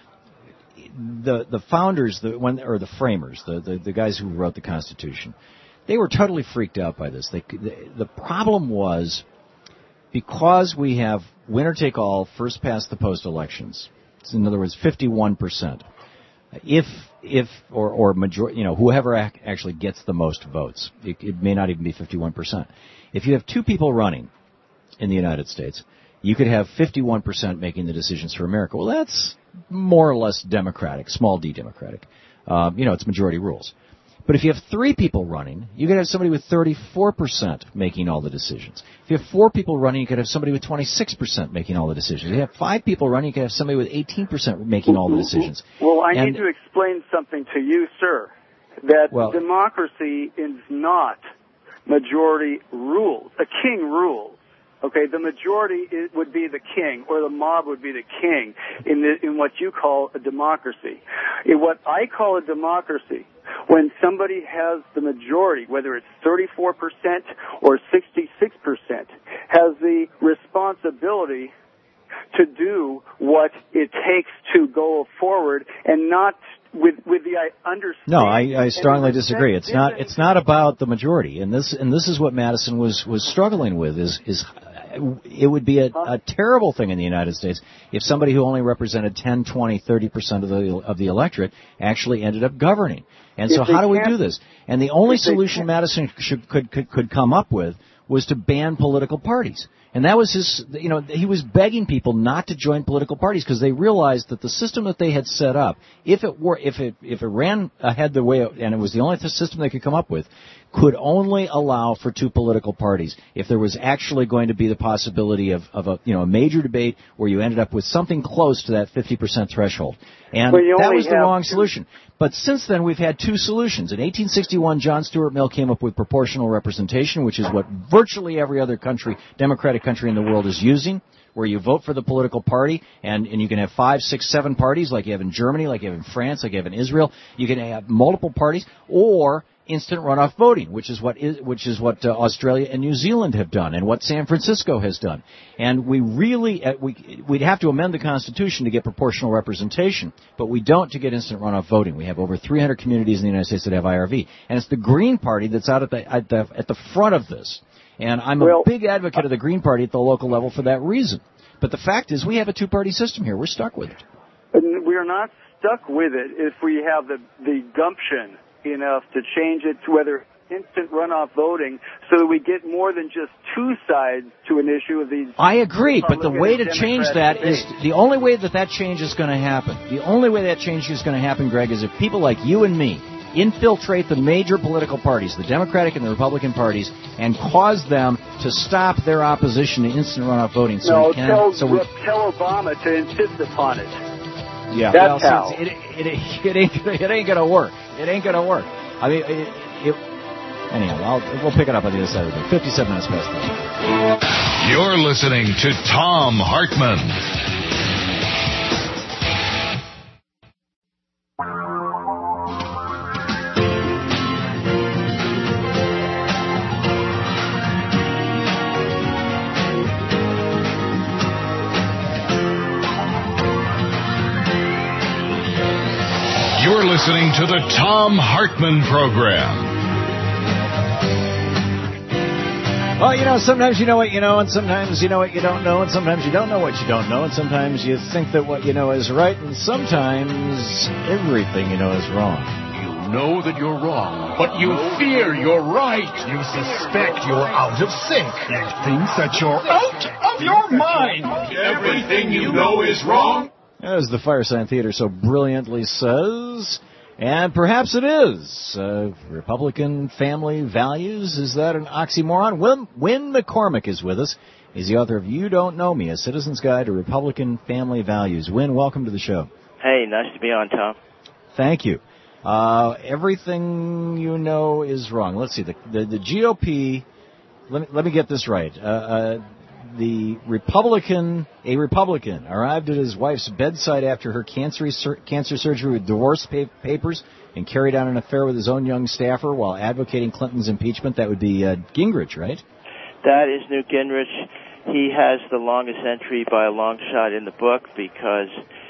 The founders, the framers, the guys who wrote the Constitution, they were totally freaked out by this. The problem was because we have winner-take-all, first-past-the-post elections. In other words, 51%. Or majority, whoever actually gets the most votes, it may not even be 51%. If you have two people running in the United States, you could have 51% making the decisions for America. Well, that's more or less democratic, small d democratic. It's majority rules. But if you have three people running, you could have somebody with 34% making all the decisions. If you have four people running, you could have somebody with 26% making all the decisions. If you have five people running, you could have somebody with 18% making all the decisions. Well, I need to explain something to you, sir, that democracy is not majority rules. A king rules. Okay, the majority would be the king, or the mob would be the king in what you call a democracy. In what I call a democracy, when somebody has the majority, whether it's 34% or 66%, has the responsibility to do what it takes to go forward, and not with the understanding. No, I strongly disagree. It's not about the majority, and this is what Madison was struggling with. Is it would be a terrible thing in the United States if somebody who only represented 10, 20, 30% of the electorate actually ended up governing. And so how do we do this? And the only solution Madison could come up with was to ban political parties. And that was his, he was begging people not to join political parties because they realized that the system that they had set up, if it ran ahead the way, and it was the only system they could come up with, could only allow for 2 political parties. If there was actually going to be the possibility of a major debate where you ended up with something close to that 50% threshold. And that was the wrong solution. But since then, we've had 2 solutions. In 1861, John Stuart Mill came up with proportional representation, which is what virtually every other Democratic country in the world is using, where you vote for the political party, and you can have 5, 6, 7 parties like you have in Germany, like you have in France, like you have in Israel. You can have multiple parties, or instant runoff voting, which is what Australia and New Zealand have done, and what San Francisco has done. And we really we'd have to amend the Constitution to get proportional representation, but we don't to get instant runoff voting. We have over 300 communities in the United States that have IRV, and it's the Green Party that's out at the front of this. And I'm a big advocate of the Green Party at the local level for that reason. But the fact is, we have a 2-party system here. We're stuck with it. And we're not stuck with it if we have the gumption enough to change it to whether instant runoff voting so that we get more than just 2 sides to an issue of these. I agree, but the way to change that is the only way that change is going to happen. The only way that change is going to happen, Greg, is if people like you and me infiltrate the major political parties, the Democratic and the Republican parties, and cause them to stop their opposition to instant runoff voting. Tell Obama to insist upon it. Yeah, that's how. It ain't gonna work. It ain't gonna work. I mean, anyhow, we'll pick it up on the other side of the 57 minutes past. You're listening to Thom Hartmann. You're listening to the Thom Hartmann Program. Well, sometimes you know what you know, and sometimes you know what you don't know, and sometimes you don't know what you don't know, and sometimes you think that what you know is right, and sometimes everything you know is wrong. You know that you're wrong, but you fear you're right. You suspect you're out of sync. You think that you're out of your mind. Everything you know is wrong. As the Firesign Theater so brilliantly says, and perhaps it is, Republican family values, is that an oxymoron? Win McCormick is with us. He's the author of You Don't Know Me, A Citizen's Guide to Republican Family Values. Win, welcome to the show. Hey, nice to be on, Tom. Thank you. Everything you know is wrong. Let's see, the GOP, let me get this right. A Republican arrived at his wife's bedside after her cancer surgery with divorce papers and carried out an affair with his own young staffer while advocating Clinton's impeachment. That would be Gingrich, right? That is Newt Gingrich. He has the longest entry by a long shot in the book because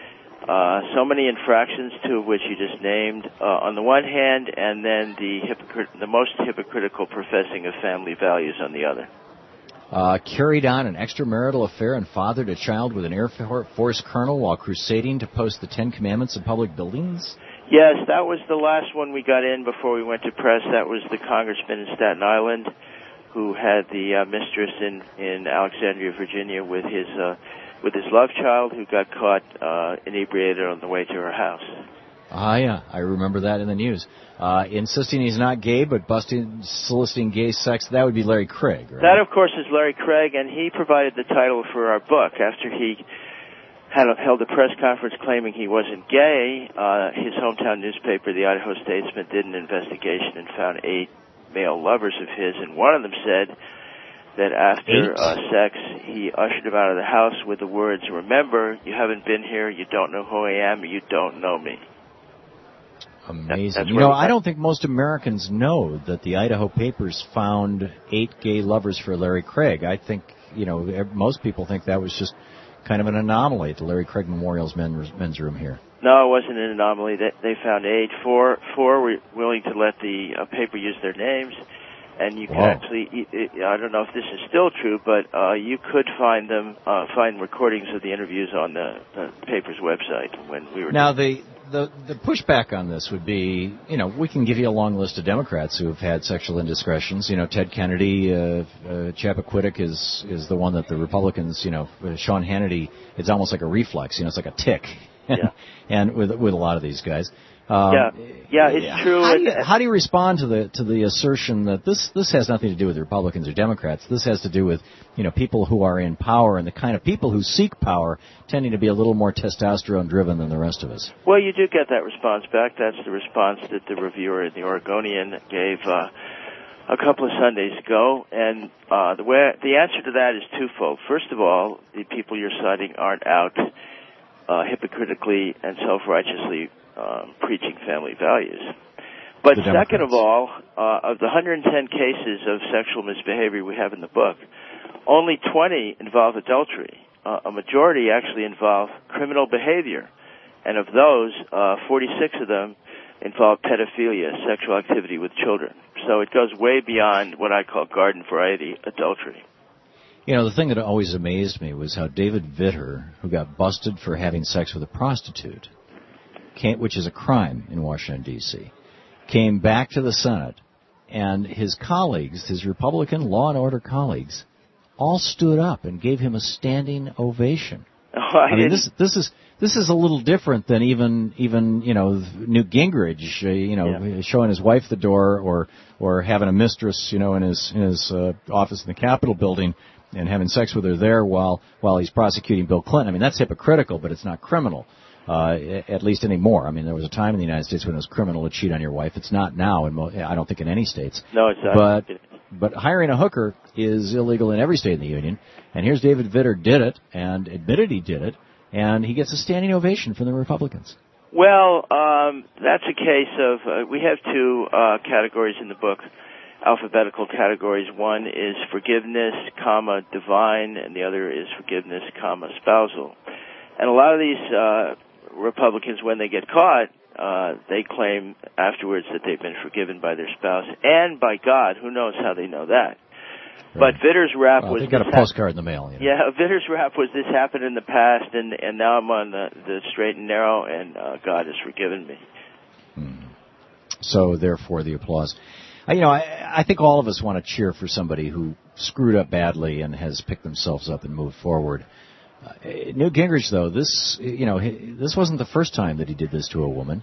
so many infractions, 2 of which you just named, on the one hand, and then the most hypocritical professing of family values on the other. Carried on an extramarital affair and fathered a child with an Air Force colonel while crusading to post the 10 Commandments in public buildings? Yes, that was the last one we got in before we went to press. That was the congressman in Staten Island who had the mistress in Alexandria, Virginia with his love child who got caught inebriated on the way to her house. Ah, yeah, I remember that in the news. Insisting he's not gay, but soliciting gay sex, that would be Larry Craig, right? That, of course, is Larry Craig, and he provided the title for our book. After he held a press conference claiming he wasn't gay, his hometown newspaper, the Idaho Statesman, did an investigation and found 8 male lovers of his, and one of them said that after sex, he ushered him out of the house with the words, "Remember, you haven't been here, you don't know who I am, you don't know me." Amazing. I don't think most Americans know that the Idaho papers found 8 gay lovers for Larry Craig. I think, most people think that was just kind of an anomaly at the Larry Craig Memorial's men's room here. No, it wasn't an anomaly. They found 8. Four were willing to let the paper use their names, and you could actually, I don't know if this is still true, but you could find recordings of the interviews on the paper's website when we were. Now, the pushback on this would be, we can give you a long list of Democrats who have had sexual indiscretions. Ted Kennedy, Chappaquiddick is the one that the Republicans, Sean Hannity, it's almost like a reflex. It's like a tick. Yeah. And with a lot of these guys. It's true. How do you respond to the assertion that this has nothing to do with Republicans or Democrats? This has to do with people who are in power, and the kind of people who seek power tending to be a little more testosterone driven than the rest of us. Well, you do get that response back. That's the response that the reviewer in the Oregonian gave a couple of Sundays ago, and the answer to that is twofold. First of all, the people you're citing aren't out hypocritically and self-righteously preaching family values. But second of all, of the 110 cases of sexual misbehavior we have in the book, only 20 involve adultery. A majority actually involve criminal behavior. And of those, 46 of them involve pedophilia, sexual activity with children. So it goes way beyond what I call garden variety adultery. The thing that always amazed me was how David Vitter, who got busted for having sex with a prostitute, which is a crime in Washington, D.C., came back to the Senate, and his colleagues, his Republican law and order colleagues, all stood up and gave him a standing ovation. I mean, this is a little different than even Newt Gingrich, showing his wife the door or having a mistress, in his office in the Capitol building and having sex with her there while he's prosecuting Bill Clinton. I mean, that's hypocritical, but it's not criminal. At least anymore. I mean, there was a time in the United States when it was criminal to cheat on your wife. It's not now, I don't think in any states. No, it's not. But hiring a hooker is illegal in every state in the union. And here's David Vitter did it and admitted he did it, and he gets a standing ovation from the Republicans. Well, that's a case of we have two categories in the book, alphabetical categories. One is forgiveness, divine, and the other is forgiveness, spousal. And a lot of these Republicans, when they get caught, they claim afterwards that they've been forgiven by their spouse and by God. Who knows how they know that? Right. But Vitter's rap was... They got a postcard in the mail. Yeah, Vitter's rap was this happened in the past, and now I'm on the straight and narrow, and God has forgiven me. So, therefore, the applause. I think all of us want to cheer for somebody who screwed up badly and has picked themselves up and moved forward. Newt Gingrich, though, this wasn't the first time that he did this to a woman.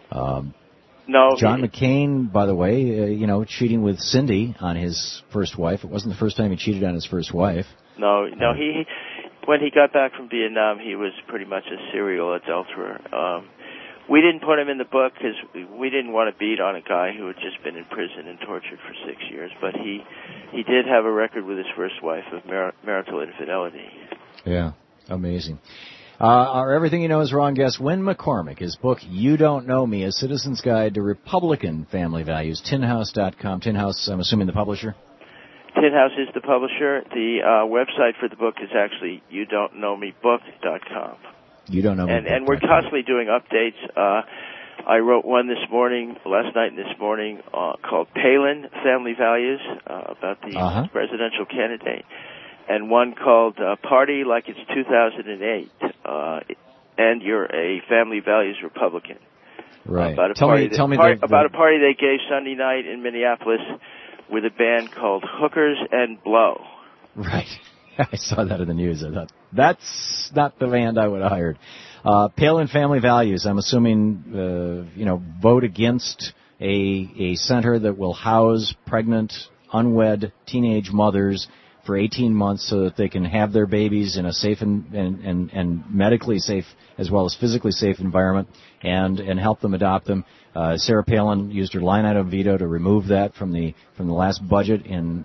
No. John McCain, by the way, cheating with Cindy on his first wife. It wasn't the first time he cheated on his first wife. No. He when he got back from Vietnam, he was pretty much a serial adulterer. We didn't put him in the book because we didn't want to beat on a guy who had just been in prison and tortured for 6 years. But he did have a record with his first wife of marital infidelity. Yeah, amazing. Our Everything You Know Is Wrong guest, Win McCormick, his book, You Don't Know Me, A Citizen's Guide to Republican Family Values, tinhouse.com. Tin House, I'm assuming the publisher? Tin House is the publisher. The website for the book is actually youdon'tknowmebook.com. You don't know me. And we're constantly doing updates. I wrote one last night and this morning, called Palin Family Values, about the presidential candidate. And one called Party Like It's 2008, and You're a Family Values Republican. Right. About a party they gave Sunday night in Minneapolis with a band called Hookers and Blow. Right. I saw that in the news. I thought, that's not the band I would have hired. Palin Family Values, I'm assuming, vote against a center that will house pregnant, unwed teenage mothers for 18 months so that they can have their babies in a safe and medically safe as well as physically safe environment and help them adopt them. Sarah Palin used her line item veto to remove that from the last budget in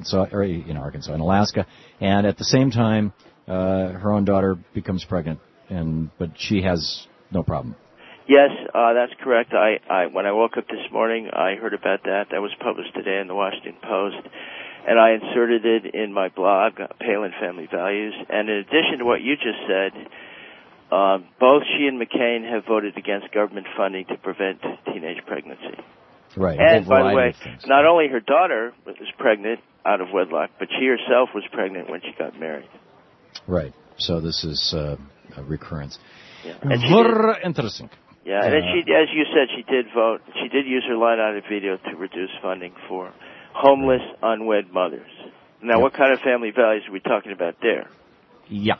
Alaska, and at the same time her own daughter becomes pregnant, but she has no problem. Yes, that's correct. When I woke up this morning, I heard about that. That was published today in the Washington Post. And I inserted it in my blog, Palin Family Values. And in addition to what you just said, both she and McCain have voted against government funding to prevent teenage pregnancy. Right. And by the way, not only her daughter was pregnant out of wedlock, but she herself was pregnant when she got married. Right. So this is a recurrence. Yeah. Very interesting. Yeah, and she, as you said, she did vote. She did use her line-item veto to reduce funding for homeless, unwed mothers. Now, what kind of family values are we talking about there? Yeah.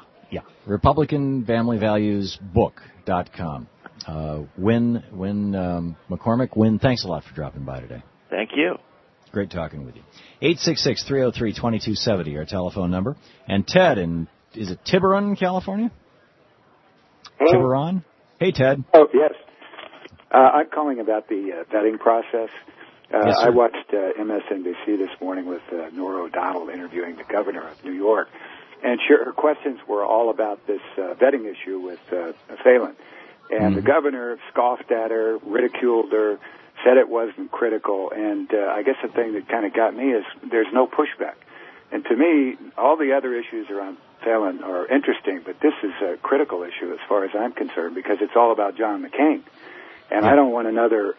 RepublicanFamilyValuesBook.com. Win McCormick. Win, thanks a lot for dropping by today. Thank you. Great talking with you. 866-303-2270, our telephone number. And Ted is it Tiburon, California? Hello. Tiburon? Hey, Ted. Oh, yes. I'm calling about the vetting process. Yes, sir. I watched MSNBC this morning with Norah O'Donnell interviewing the governor of New York. And her questions were all about this vetting issue with Phelan. And the governor scoffed at her, ridiculed her, said it wasn't critical. And I guess the thing that kind of got me is there's no pushback. And to me, all the other issues around Phelan are interesting, but this is a critical issue as far as I'm concerned because it's all about John McCain. And I don't want another,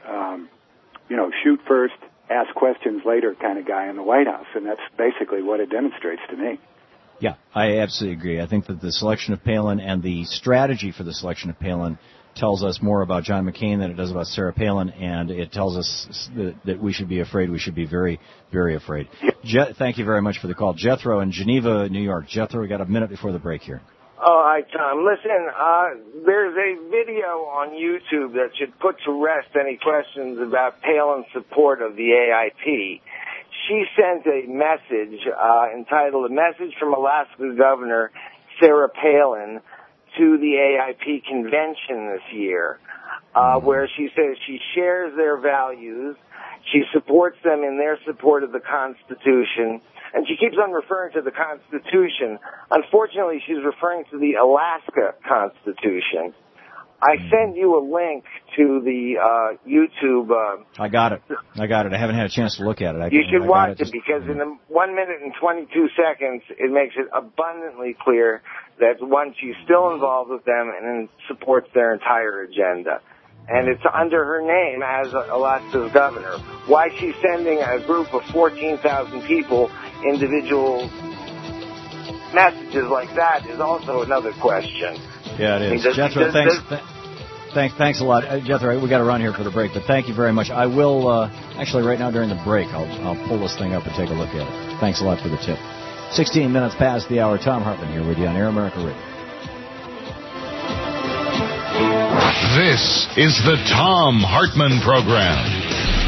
shoot first, ask questions later kind of guy in the White House. And that's basically what it demonstrates to me. Yeah, I absolutely agree. I think that the selection of Palin and the strategy for the selection of Palin tells us more about John McCain than it does about Sarah Palin, and it tells us that we should be afraid. We should be very, very afraid. Thank you very much for the call. Jethro in Geneva, New York. Jethro, we got a minute before the break here. Oh, hi, Tom. Listen, there's a video on YouTube that should put to rest any questions about Palin's support of the AIP. She sent a message entitled "A Message from Alaska Governor Sarah Palin to the AIP convention this year," where she says she shares their values, she supports them in their support of the Constitution, and she keeps on referring to the Constitution. Unfortunately, she's referring to the Alaska Constitution. I sent you a link to the YouTube. I got it. I haven't had a chance to look at it. You should watch it because in 1 minute and 22 seconds, it makes it abundantly clear that, one, she's still involved with them and supports their entire agenda. And it's under her name as Alaska's governor. Why she's sending a group of 14,000 people individual messages like that is also another question. Yeah, it is. Jethro, thanks a lot. Jethro, we got to run here for the break, but thank you very much. I will, actually right now during the break, I'll pull this thing up and take a look at it. Thanks a lot for the tip. 16 minutes past the hour. Tom Hartman here with you on Air America Radio. This is the Tom Hartman Program.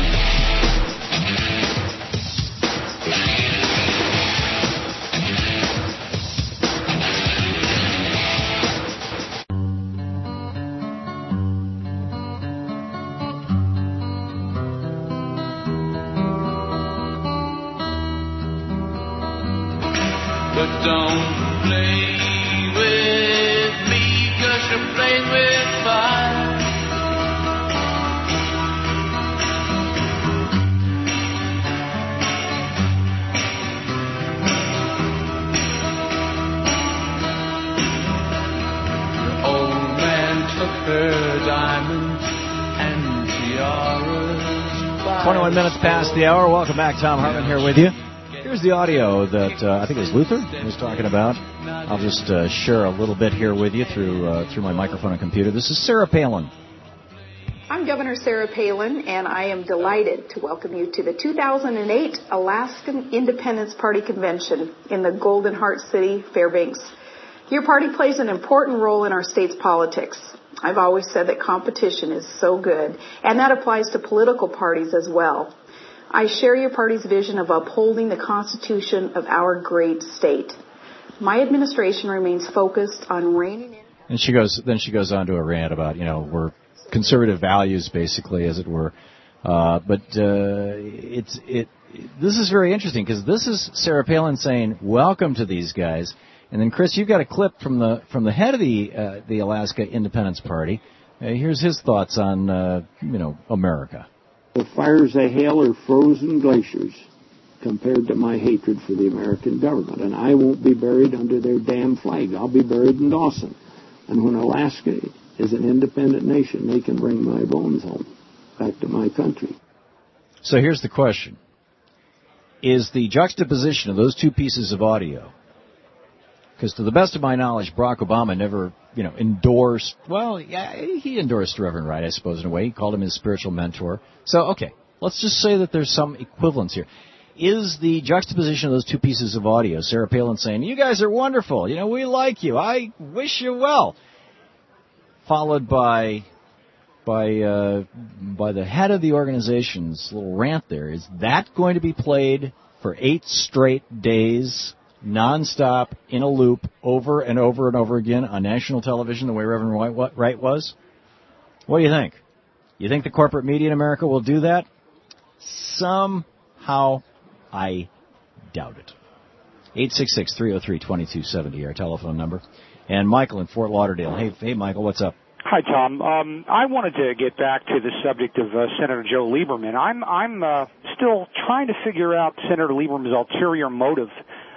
Don't play with me, 'cause you're playing with fire. The old man took her diamonds and tiaras. 21 minutes past the hour. Welcome back. Tom Hartman here with you. Here's the audio that I think it was Luther was talking about. I'll just share a little bit here with you through my microphone and computer. This is Sarah Palin. I'm Governor Sarah Palin, and I am delighted to welcome you to the 2008 Alaskan Independence Party Convention in the Golden Heart City, Fairbanks. Your party plays an important role in our state's politics. I've always said that competition is so good, and that applies to political parties as well. I share your party's vision of upholding the Constitution of our great state. My administration remains focused on reining in. And she goes on to a rant about, we're conservative values, basically, as it were. But this is very interesting because this is Sarah Palin saying, "Welcome to these guys." And then, Chris, you've got a clip from the head of the Alaska Independence Party. Here's his thoughts on America. The fires they hail are frozen glaciers compared to my hatred for the American government. And I won't be buried under their damn flag. I'll be buried in Dawson. And when Alaska is an independent nation, they can bring my bones home, back to my country. So here's the question. Is the juxtaposition of those two pieces of audio Because to the best of my knowledge, Barack Obama never, endorsed, he endorsed Reverend Wright, I suppose, in a way. He called him his spiritual mentor. So, okay, let's just say that there's some equivalence here. Is the juxtaposition of those two pieces of audio, Sarah Palin saying, you guys are wonderful, we like you, I wish you well, followed by the head of the organization's little rant there, is that going to be played for 8 straight days, nonstop, in a loop, over and over and over again on national television, the way Reverend Wright was? What do you think? You think the corporate media in America will do that? Somehow, I doubt it. 866-303-2270, our telephone number. And Michael in Fort Lauderdale. Hey, Michael, what's up? Hi, Tom. I wanted to get back to the subject of Senator Joe Lieberman. I'm still trying to figure out Senator Lieberman's ulterior motive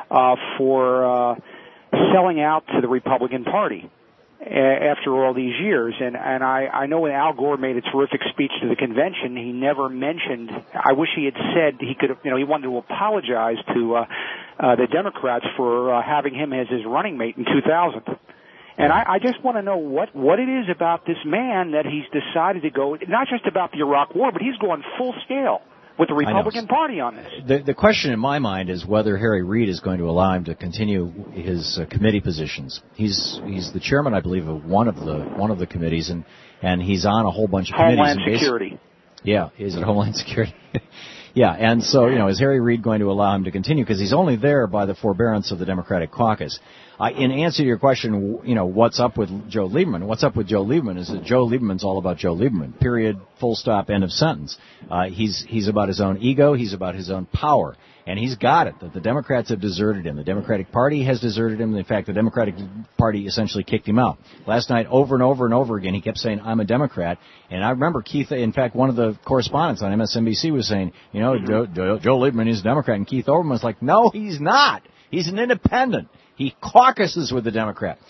for selling out to the Republican Party after all these years. And I know when Al Gore made a terrific speech to the convention, he never mentioned, I wish he had said he could have, he wanted to apologize to the Democrats for having him as his running mate in 2000. And I just want to know what it is about this man that he's decided to go, not just about the Iraq War, but he's going full scale with the Republican Party on this. The question in my mind is whether Harry Reid is going to allow him to continue his committee positions. He's the chairman, I believe, of one of the committees, and he's on a whole bunch of committees. Homeland Security. Yeah, is it Homeland Security? Yeah, and so, is Harry Reid going to allow him to continue? Because he's only there by the forbearance of the Democratic caucus. In answer to your question, what's up with Joe Lieberman? What's up with Joe Lieberman is that Joe Lieberman's all about Joe Lieberman. Period, full stop, end of sentence. He's about his own ego. He's about his own power. And he's got it, that the Democrats have deserted him. The Democratic Party has deserted him. In fact, the Democratic Party essentially kicked him out. Last night, over and over and over again, he kept saying, I'm a Democrat. And I remember Keith, in fact, one of the correspondents on MSNBC was saying, Joe Lieberman is a Democrat. And Keith Olbermann was like, no, he's not. He's an independent. He caucuses with the Democrats.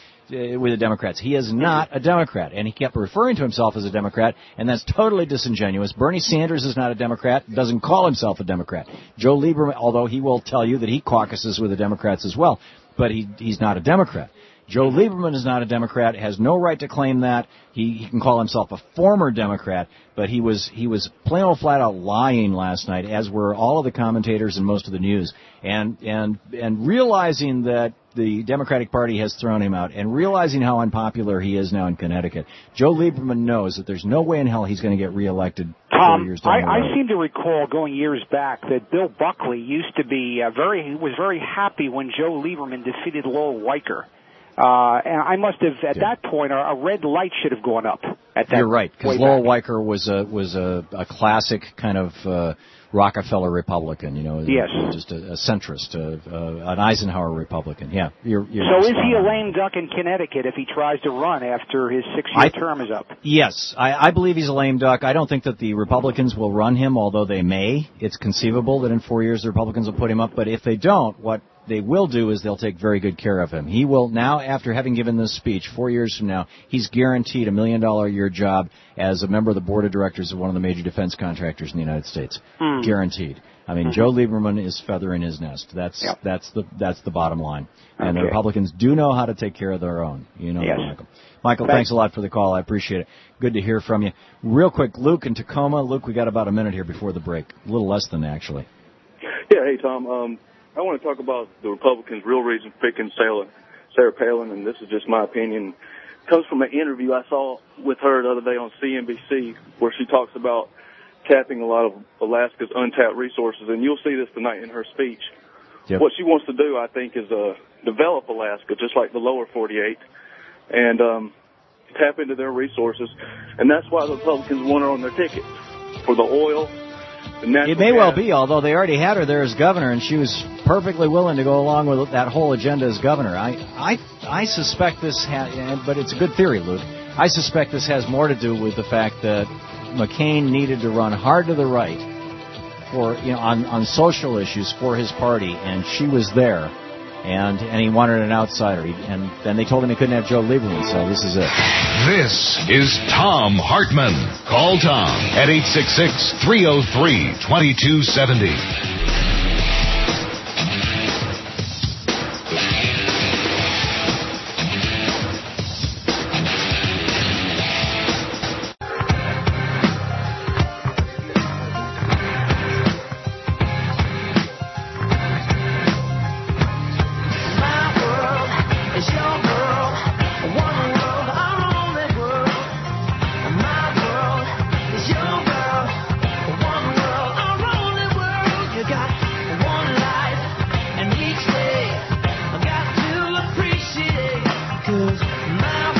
He is not a Democrat, and he kept referring to himself as a Democrat, and that's totally disingenuous. Bernie Sanders is not a Democrat, doesn't call himself a Democrat. Joe Lieberman, although he will tell you that he caucuses with the Democrats as well, but he's not a Democrat. Joe Lieberman is not a Democrat, has no right to claim that. He can call himself a former Democrat, but he was plain old flat out lying last night, as were all of the commentators and most of the news, and realizing that the Democratic Party has thrown him out, and realizing how unpopular he is now in Connecticut. Joe Lieberman knows that there's no way in hell he's going to get reelected 4 years down the road. I seem to recall going years back that Bill Buckley used to be was very happy when Joe Lieberman defeated Lowell Weicker. And I must have, at that point, a red light should have gone up at that. You're right, because Lowell Weicker was a classic kind of Rockefeller Republican, yes. Just a centrist, an Eisenhower Republican. Yeah, you're so is he a lame duck in Connecticut if he tries to run after his 6-year term is up? Yes, I believe he's a lame duck. I don't think that the Republicans will run him, although they may. It's conceivable that in 4 years the Republicans will put him up, but if they don't, what they will do is they'll take very good care of him. He will now, after having given this speech 4 years from now, he's guaranteed $1 million a year job as a member of the board of directors of one of the major defense contractors in the United States. Guaranteed. I mean, Joe Lieberman is feathering his nest. That's the bottom line. And the Republicans do know how to take care of their own. Yes. Michael. Michael, thanks a lot for the call. I appreciate it. Good to hear from you. Real quick, Luke in Tacoma. Luke, we got about a minute here before the break. A little less than actually. Yeah, hey, Tom. I want to talk about the Republicans' real reason for picking Sarah Palin, and this is just my opinion. It comes from an interview I saw with her the other day on CNBC where she talks about tapping a lot of Alaska's untapped resources, and you'll see this tonight in her speech. Yep. What she wants to do, I think, is develop Alaska, just like the lower 48, and tap into their resources, and that's why the Republicans want her on their ticket, for the oil. It may well be, although they already had her there as governor, and she was perfectly willing to go along with that whole agenda as governor. I suspect this but it's a good theory, Luke. I suspect this has more to do with the fact that McCain needed to run hard to the right for on social issues for his party, and she was there. And he wanted an outsider. And then they told him he couldn't have Joe Lieberman, so this is it. This is Thom Hartmann. Call Tom at 866-303-2270.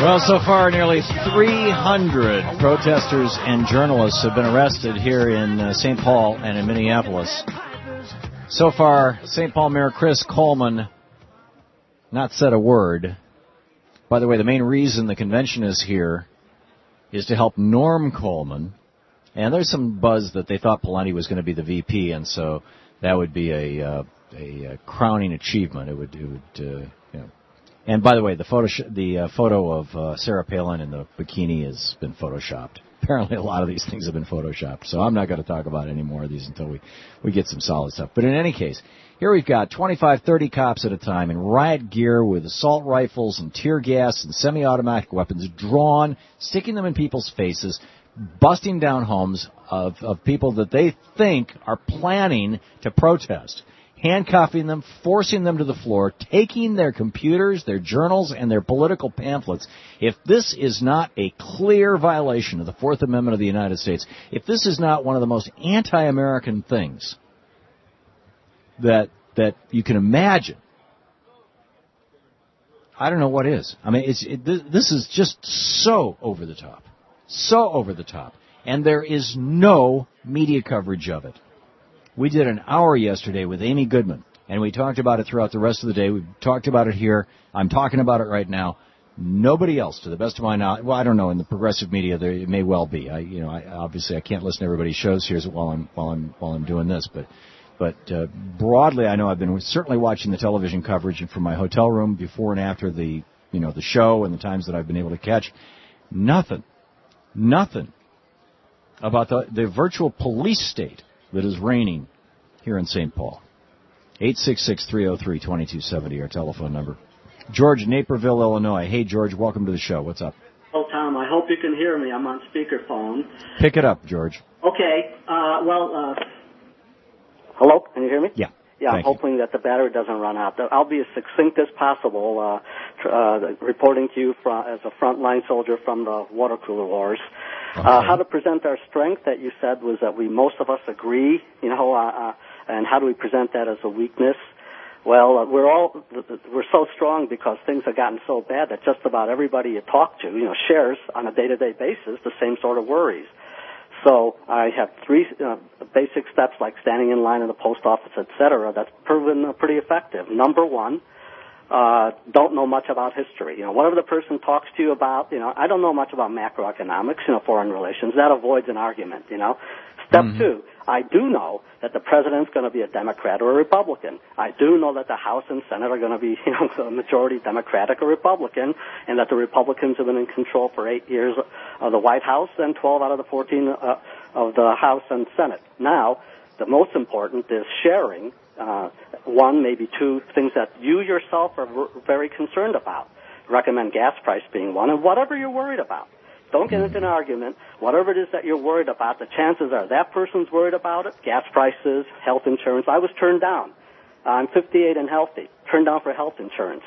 Well, so far, nearly 300 protesters and journalists have been arrested here in St. Paul and in Minneapolis. So far, St. Paul Mayor Chris Coleman not said a word. By the way, the main reason the convention is here is to help Norm Coleman. And there's some buzz that they thought Pawlenty was going to be the VP, and so that would be a crowning achievement. It would And by the way, the photo of Sarah Palin in the bikini has been photoshopped. Apparently a lot of these things have been photoshopped, so I'm not going to talk about any more of these until we get some solid stuff. But in any case, here we've got 25, 30 cops at a time in riot gear with assault rifles and tear gas and semi-automatic weapons drawn, sticking them in people's faces, busting down homes of people that they think are planning to protest, handcuffing them, forcing them to the floor, taking their computers, their journals, and their political pamphlets. If this is not a clear violation of the Fourth Amendment of the United States, if this is not one of the most anti-American things that you can imagine, I don't know what is. I mean, this is just so over the top. So over the top. And there is no media coverage of it. We did an hour yesterday with Amy Goodman, and we talked about it throughout the rest of the day. We talked about it here. I'm talking about it right now. Nobody else, to the best of my knowledge, well, I don't know, in the progressive media, it may well be. Obviously I can't listen to everybody's shows here while I'm doing this, but broadly, I know I've been certainly watching the television coverage from my hotel room before and after the show and the times that I've been able to catch. Nothing about the virtual police state that is reigning here in St. Paul. 866-303-2270, our telephone number. George, Naperville, Illinois. Hey, George, welcome to the show. What's up? Oh, Tom, I hope you can hear me. I'm on speakerphone. Pick it up, George. Okay. Hello? Can you hear me? Yeah. Yeah, I'm hoping that the battery doesn't run out. I'll be as succinct as possible, reporting to you as a frontline soldier from the water cooler wars. Okay. How to present our strength that you said was that most of us agree, and how do we present that as a weakness? Well, we're so strong because things have gotten so bad that just about everybody you talk to, shares on a day-to-day basis the same sort of worries. So I have three basic steps like standing in line in the post office, etc. That's proven pretty effective. Number one, don't know much about history. Whatever the person talks to you about, I don't know much about macroeconomics, foreign relations. That avoids an argument, Step two, I do know that the president's going to be a Democrat or a Republican. I do know that the House and Senate are going to be, a majority Democratic or Republican, and that the Republicans have been in control for 8 years of the White House and 12 out of the 14 of the House and Senate. Now, the most important is sharing one, maybe two things that you yourself are very concerned about. Recommend gas price being one, and whatever you're worried about. Don't get into an argument. Whatever it is that you're worried about, the chances are that person's worried about it. Gas prices, health insurance. I was turned down. I'm 58 and healthy. Turned down for health insurance,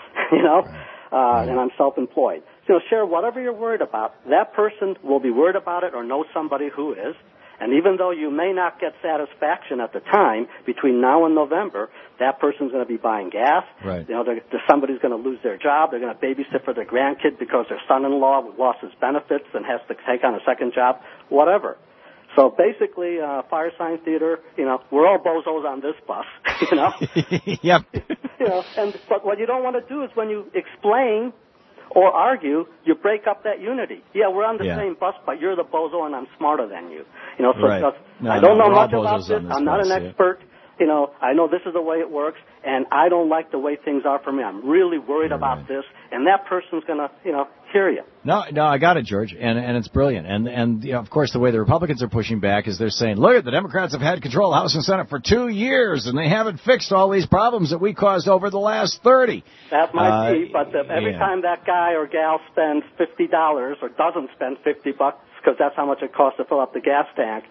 and I'm self-employed. So share whatever you're worried about. That person will be worried about it or know somebody who is. And even though you may not get satisfaction at the time, between now and November, that person's going to be buying gas. Right. Somebody's going to lose their job. They're going to babysit for their grandkid because their son-in-law lost his benefits and has to take on a second job, whatever. So basically, Fire Sign Theater, we're all bozos on this bus, Yep. But what you don't want to do is when you explain or argue, you break up that unity. Yeah, we're on the same bus, but you're the bozo and I'm smarter than you. Right. I don't know much about this. I'm not an expert. I know this is the way it works, and I don't like the way things are for me. I'm really worried about this, and that person's going to, hear you. No, I got it, George, and it's brilliant. And of course, the way the Republicans are pushing back is they're saying, look, the Democrats have had control of the House and Senate for 2 years, and they haven't fixed all these problems that we caused over the last 30. That might be, but every time that guy or gal spends $50 or doesn't spend $50, because that's how much it costs to fill up the gas tank,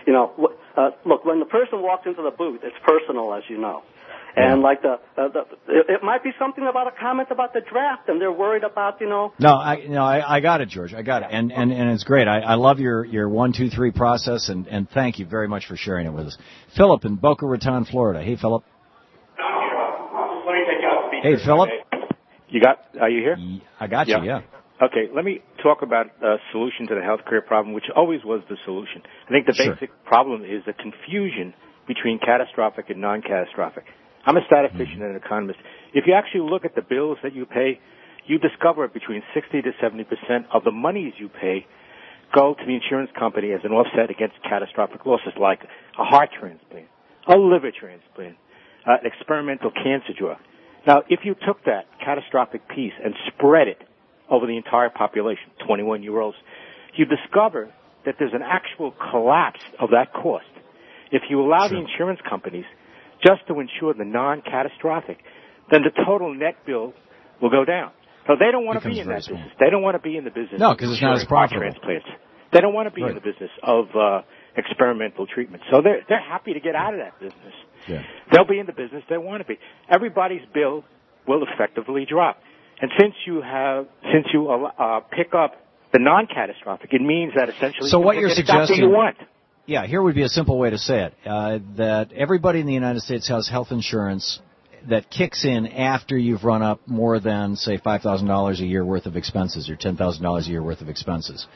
look, when the person walks into the booth, it's personal, as you know. And it might be something about a comment about the draft, and they're worried about, No, I got it, George. I got it, and it's great. I love your 1, 2, 3 process, and thank you very much for sharing it with us. Philip in Boca Raton, Florida. Hey, Philip. Let me take you off speaker. Hey, Philip. Are you here? I got you. Yeah. Okay, let me talk about a solution to the health care problem, which always was the solution. I think the basic problem is the confusion between catastrophic and non-catastrophic. I'm a statistician and an economist. If you actually look at the bills that you pay, you discover between 60 to 70% of the monies you pay go to the insurance company as an offset against catastrophic losses like a heart transplant, a liver transplant, an experimental cancer drug. Now, if you took that catastrophic piece and spread it over the entire population, 21-year-olds, you discover that there's an actual collapse of that cost. If you allow the insurance companies just to insure the non-catastrophic, then the total net bill will go down. So they don't want to be in that business. They don't want to be in the business of because it's not as profitable. Transplants. They don't want to be in the business of experimental treatment. So they're happy to get out of that business. Yeah. They'll be in the business they want to be. Everybody's bill will effectively drop. And since you pick up the non-catastrophic, it means that essentially what you're suggesting, you want. Yeah, here would be a simple way to say it, that everybody in the United States has health insurance that kicks in after you've run up more than, say, $5,000 a year worth of expenses or $10,000 a year worth of expenses.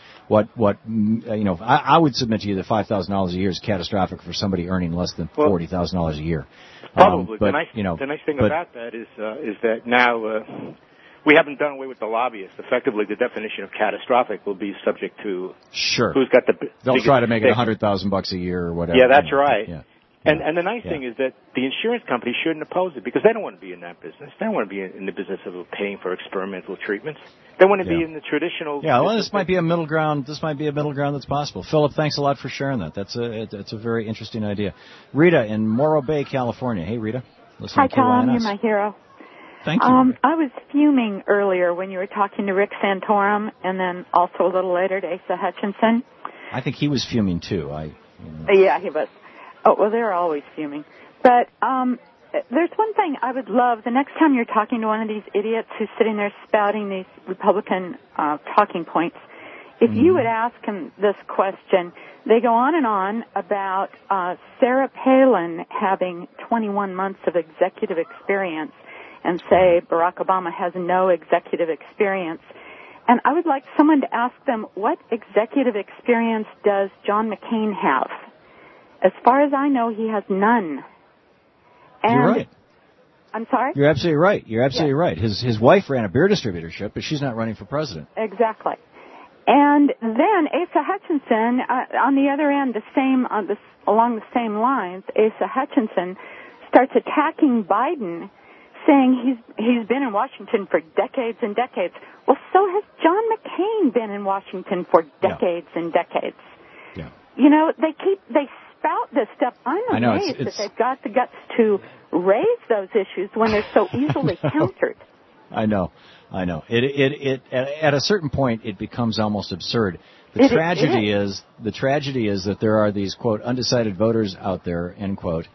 I would submit to you that $5,000 a year is catastrophic for somebody earning less than $40,000 a year. Probably. The nice thing about that is that now we haven't done away with the lobbyists. Effectively, the definition of catastrophic will be subject to who's got the. They'll try to make it $100,000 a year or whatever. Yeah, that's right. Yeah. And the nice thing is that the insurance company shouldn't oppose it because they don't want to be in that business. They don't want to be in the business of paying for experimental treatments. They want to be in the traditional. Yeah, well, this might be a middle ground. This might be a middle ground that's possible. Philip, thanks a lot for sharing that. That's a very interesting idea. Rita in Morro Bay, California. Hey, Rita. Hi, Tom. You're my hero. Thank you. I was fuming earlier when you were talking to Rick Santorum, and then also a little later to Asa Hutchinson. I think he was fuming too. Yeah, he was. Oh, well, they're always fuming. But there's one thing I would love, the next time you're talking to one of these idiots who's sitting there spouting these Republican talking points, if you would ask him this question. They go on and on about Sarah Palin having 21 months of executive experience and say Barack Obama has no executive experience. And I would like someone to ask them, what executive experience does John McCain have? As far as I know, he has none. And you're right. I'm sorry? You're absolutely right. You're absolutely right. His wife ran a beer distributorship, but she's not running for president. Exactly. And then Asa Hutchinson, on the other end, along the same lines, Asa Hutchinson starts attacking Biden, saying he's been in Washington for decades and decades. Well, so has John McCain been in Washington for decades and decades. Yeah. You know, they spout this stuff. I'm amazed that they've got the guts to raise those issues when they're so easily countered. I know. It at a certain point it becomes almost absurd. The tragedy is that there are these quote undecided voters out there, end quote,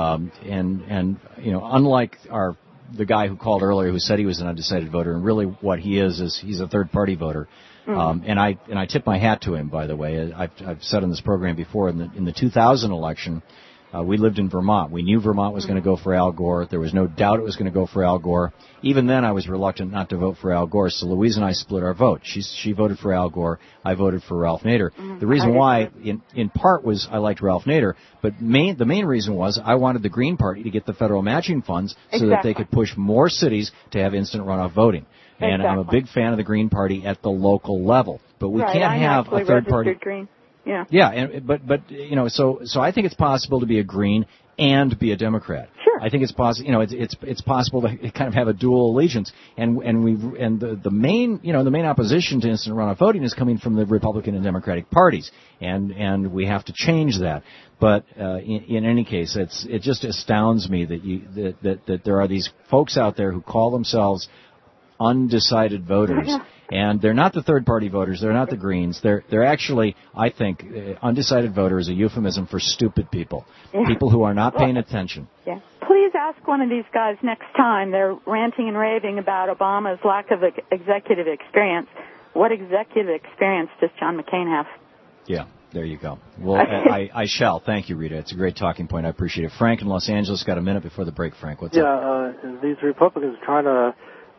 and you know, unlike the guy who called earlier who said he was an undecided voter, and really what he is he's a third party voter. And I tip my hat to him, by the way. I've said on this program before, in the 2000 election, we lived in Vermont. We knew Vermont was going to go for Al Gore. There was no doubt it was going to go for Al Gore. Even then, I was reluctant not to vote for Al Gore, so Louise and I split our vote. She voted for Al Gore. I voted for Ralph Nader. The reason why, in part, was I liked Ralph Nader, but the main reason was I wanted the Green Party to get the federal matching funds so that they could push more cities to have instant runoff voting. And I'm a big fan of the Green Party at the local level, but we can't have a third party. Green. Yeah. Yeah, but you know, so I think it's possible to be a Green and be a Democrat. Sure. I think it's possible. You know, it's possible to kind of have a dual allegiance. And the main opposition to instant runoff voting is coming from the Republican and Democratic parties, and we have to change that. But in any case, it just astounds me that there are these folks out there who call themselves undecided voters, and they're not the third-party voters. They're not the Greens. They're actually, I think, undecided voter is a euphemism for stupid people, people who are not paying attention. Yeah. Please ask one of these guys next time they're ranting and raving about Obama's lack of executive experience. What executive experience does John McCain have? Yeah. There you go. Well, I shall. Thank you, Rita. It's a great talking point. I appreciate it. Frank in Los Angeles got a minute before the break. Frank, what's up? These Republicans trying to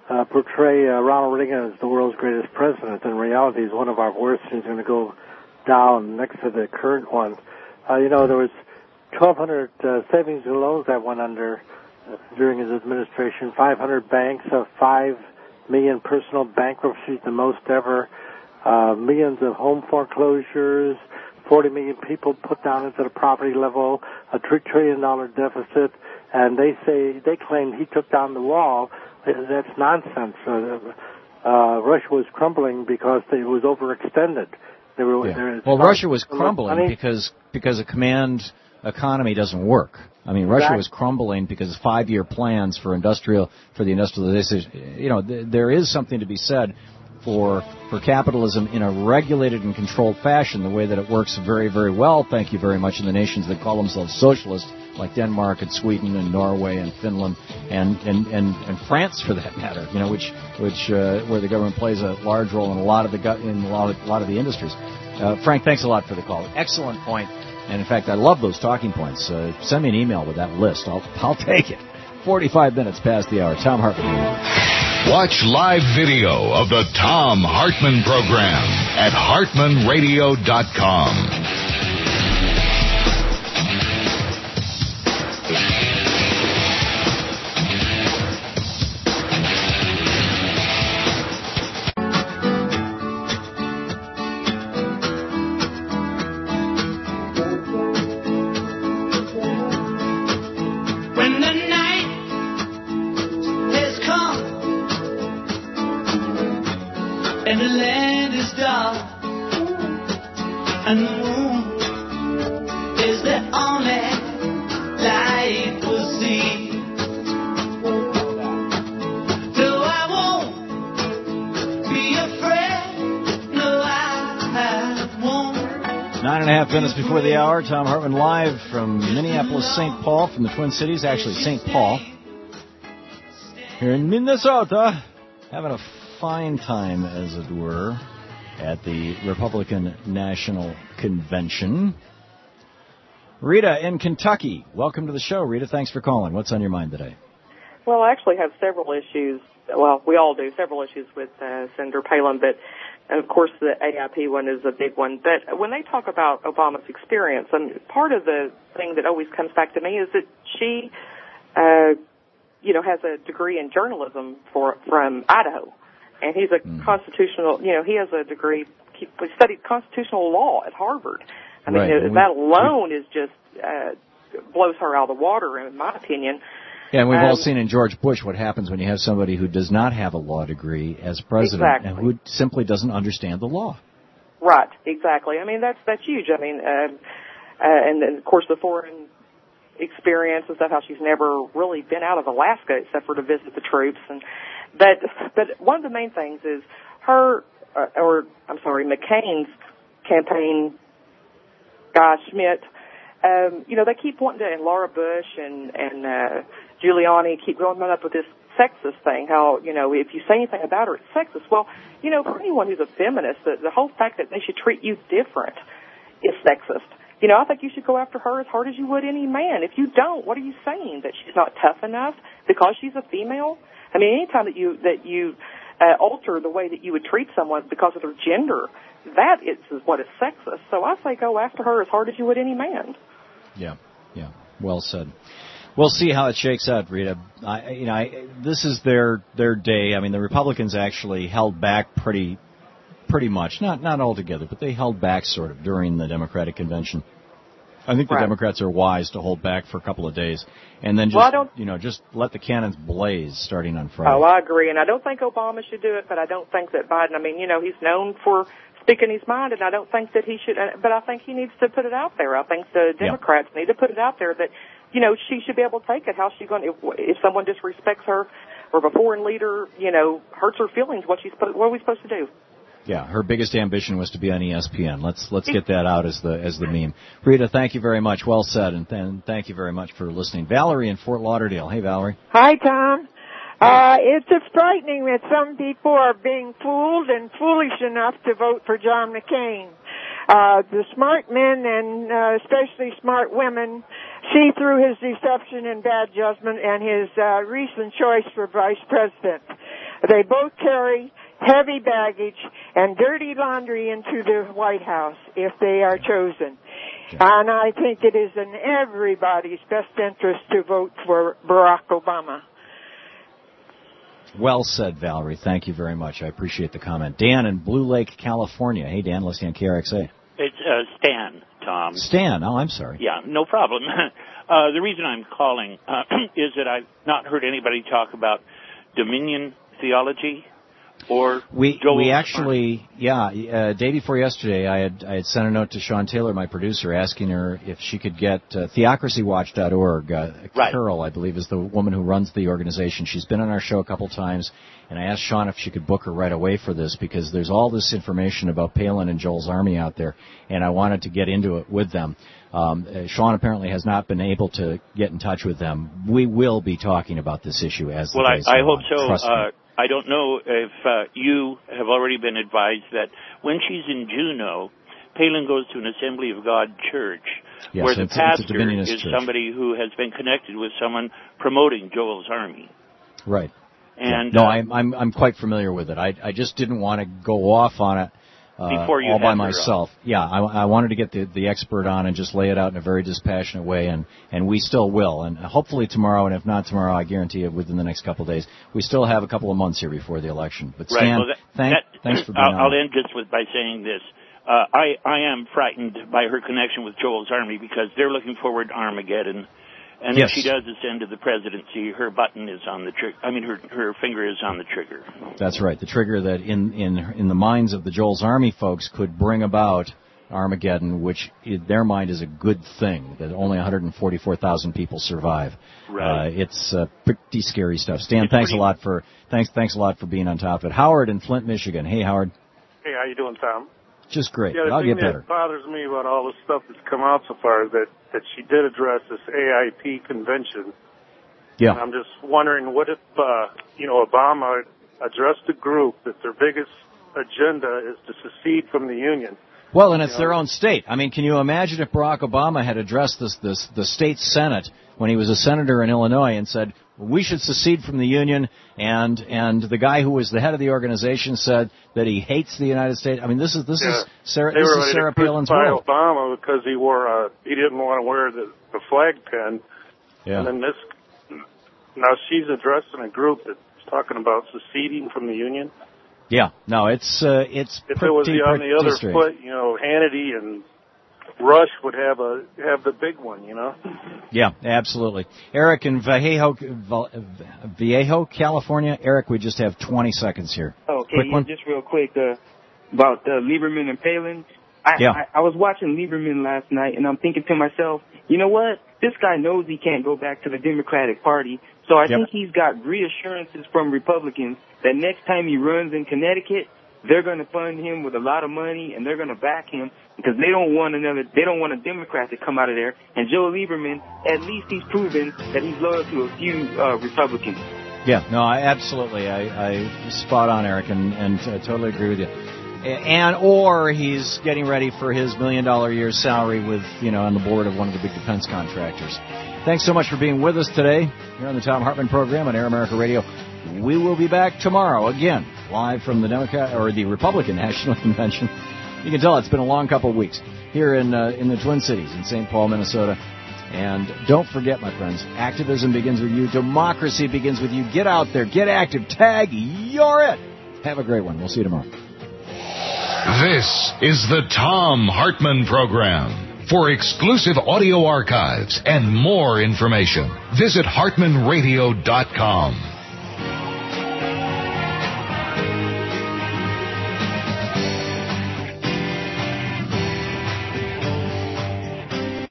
portray Ronald Reagan as the world's greatest president. In reality, he's one of our worst. He's going to go down next to the current one. There was 1,200 savings and loans that went under during his administration, 500 banks, 5 million personal bankruptcies, the most ever, millions of home foreclosures, 40 million people put down into the property level, a $3 trillion deficit, and they claim he took down the wall. That's nonsense. Russia was crumbling because it was overextended. Well, Russia was crumbling because a command economy doesn't work. I mean, Russia was crumbling because 5-year plans for the industrialization. There is something to be said for capitalism in a regulated and controlled fashion, the way that it works very, very well, thank you very much, in the nations that call themselves socialist, like Denmark and Sweden and Norway and Finland and France, for that matter. Where the government plays a large role in a lot of the industries. Frank, thanks a lot for the call. Excellent point. And in fact, I love those talking points. Send me an email with that list. I'll take it. 45 minutes past the hour. Thom Hartmann. Watch live video of the Thom Hartmann program at HartmannRadio.com. Minutes before the hour, Thom Hartmann live from Minneapolis, St. Paul, from the Twin Cities, actually St. Paul, here in Minnesota, having a fine time, as it were, at the Republican National Convention. Rita in Kentucky, welcome to the show. Rita, thanks for calling. What's on your mind today? Well, I actually have several issues. Well, we all do, several issues with Senator Palin, but of course the AIP one is a big one. But when they talk about Obama's experience, part of the thing that always comes back to me is that she, has a degree in journalism from Idaho. And he's a constitutional, he has a degree, he studied constitutional law at Harvard. I mean, that alone is just, blows her out of the water, in my opinion. Yeah, and we've all seen in George Bush what happens when you have somebody who does not have a law degree as president and who simply doesn't understand the law. Right, exactly. I mean, that's huge. I mean, and then, of course, the foreign experience and stuff, how she's never really been out of Alaska except for to visit the troops. But one of the main things is McCain's campaign guy, Schmidt, they keep wanting to, and Laura Bush and Giuliani keep going up with this sexist thing, how, if you say anything about her, it's sexist. Well, for anyone who's a feminist, the whole fact that they should treat you different is sexist. I think you should go after her as hard as you would any man. If you don't, what are you saying? That she's not tough enough because she's a female? I mean, anytime that you alter the way that you would treat someone because of their gender, that is what is sexist. So I say go after her as hard as you would any man. Yeah. Well said. We'll see how it shakes out, Rita. This is their day. I mean, the Republicans actually held back pretty much, not altogether, but they held back sort of during the Democratic convention. I think the Democrats are wise to hold back for a couple of days and then just let the cannons blaze starting on Friday. Oh, I agree, and I don't think Obama should do it, but I don't think that Biden. I mean, he's known for speaking his mind, and I don't think that he should. But I think he needs to put it out there. I think the Democrats need to put it out there that she should be able to take it. How's she going? If someone disrespects her, or if a foreign leader hurts her feelings, what are we supposed to do? Yeah, her biggest ambition was to be on ESPN. Let's get that out as the meme. Rita, thank you very much. Well said, and thank you very much for listening. Valerie in Fort Lauderdale. Hey, Valerie. Hi, Tom. It's just frightening that some people are being fooled and foolish enough to vote for John McCain. The smart men and especially smart women see through his deception and bad judgment and his recent choice for vice president. They both carry heavy baggage and dirty laundry into the White House if they are chosen. And I think it is in everybody's best interest to vote for Barack Obama. Well said, Valerie. Thank you very much. I appreciate the comment. Dan in Blue Lake, California. Hey, Dan, listening on KRXA. It's Stan, Tom. Stan. Oh, I'm sorry. Yeah, no problem. The reason I'm calling is that I've not heard anybody talk about Dominion theology or we actually, day before yesterday, I had sent a note to Sean Taylor, my producer, asking her if she could get theocracywatch.org. Carol, I believe, is the woman who runs the organization. She's been on our show a couple times, and I asked Sean if she could book her right away for this because there's all this information about Palin and Joel's Army out there, and I wanted to get into it with them. Sean apparently has not been able to get in touch with them. We will be talking about this issue as the days go on. I hope so. Trust me. I don't know if you have already been advised that when she's in Juneau, Palin goes to an Assembly of God church, where the pastor is somebody who has been connected with someone promoting Joel's Army. Right. And no, I'm quite familiar with it. I just didn't want to go off on it all by myself. Yeah, I wanted to get the expert on and just lay it out in a very dispassionate way, and we still will. And hopefully tomorrow, and if not tomorrow, I guarantee you within the next couple of days. We still have a couple of months here before the election. But Stan, thanks for being on. I'll end just by saying this. I am frightened by her connection with Joel's Army because they're looking forward to Armageddon. And if she does ascend to the presidency, her button is on the trigger. I mean, her finger is on the trigger. That's right. The trigger that in the minds of the Joel's Army folks could bring about Armageddon, which in their mind is a good thing, that only 144,000 people survive. Right. It's pretty scary stuff. Stan, thanks a lot for being on top of it. Howard in Flint, Michigan. Hey, Howard. Hey, how you doing, Tom? Just great. Yeah, I'll get better. The thing that bothers me about all the stuff that's come out so far is that she did address this AIP convention. Yeah. And I'm just wondering, what if, Obama addressed a group that their biggest agenda is to secede from the Union? Well, and it's their own state. I mean, can you imagine if Barack Obama had addressed the state Senate when he was a senator in Illinois and said, we should secede from the Union, and the guy who was the head of the organization said that he hates the United States. I mean, this is Sarah Palin's world. Obama because he didn't want to wear the flag pin. Yeah. And then now she's addressing a group that's talking about seceding from the Union. Yeah, no, it's if it was on the other foot, Hannity and Rush would have the big one, Yeah, absolutely. Eric in Vallejo, California. Eric, we just have 20 seconds here. Okay, just real quick about Lieberman and Palin. I was watching Lieberman last night, and I'm thinking to myself, you know what? This guy knows he can't go back to the Democratic Party, so I think he's got reassurances from Republicans that next time he runs in Connecticut, they're going to fund him with a lot of money, and they're going to back him because they don't want a Democrat to come out of there. And Joe Lieberman, at least he's proven that he's loyal to a few Republicans. Yeah, no, absolutely. I spot on, Eric, and totally agree with you. Or he's getting ready for his $1 million a year salary with, on the board of one of the big defense contractors. Thanks so much for being with us today here on the Thom Hartmann program on Air America Radio. We will be back tomorrow again, live from the Republican National Convention. You can tell it's been a long couple of weeks here in the Twin Cities in St. Paul, Minnesota. And don't forget, my friends, activism begins with you. Democracy begins with you. Get out there. Get active. Tag. You're it. Have a great one. We'll see you tomorrow. This is the Thom Hartmann Program. For exclusive audio archives and more information, visit HartmannRadio.com.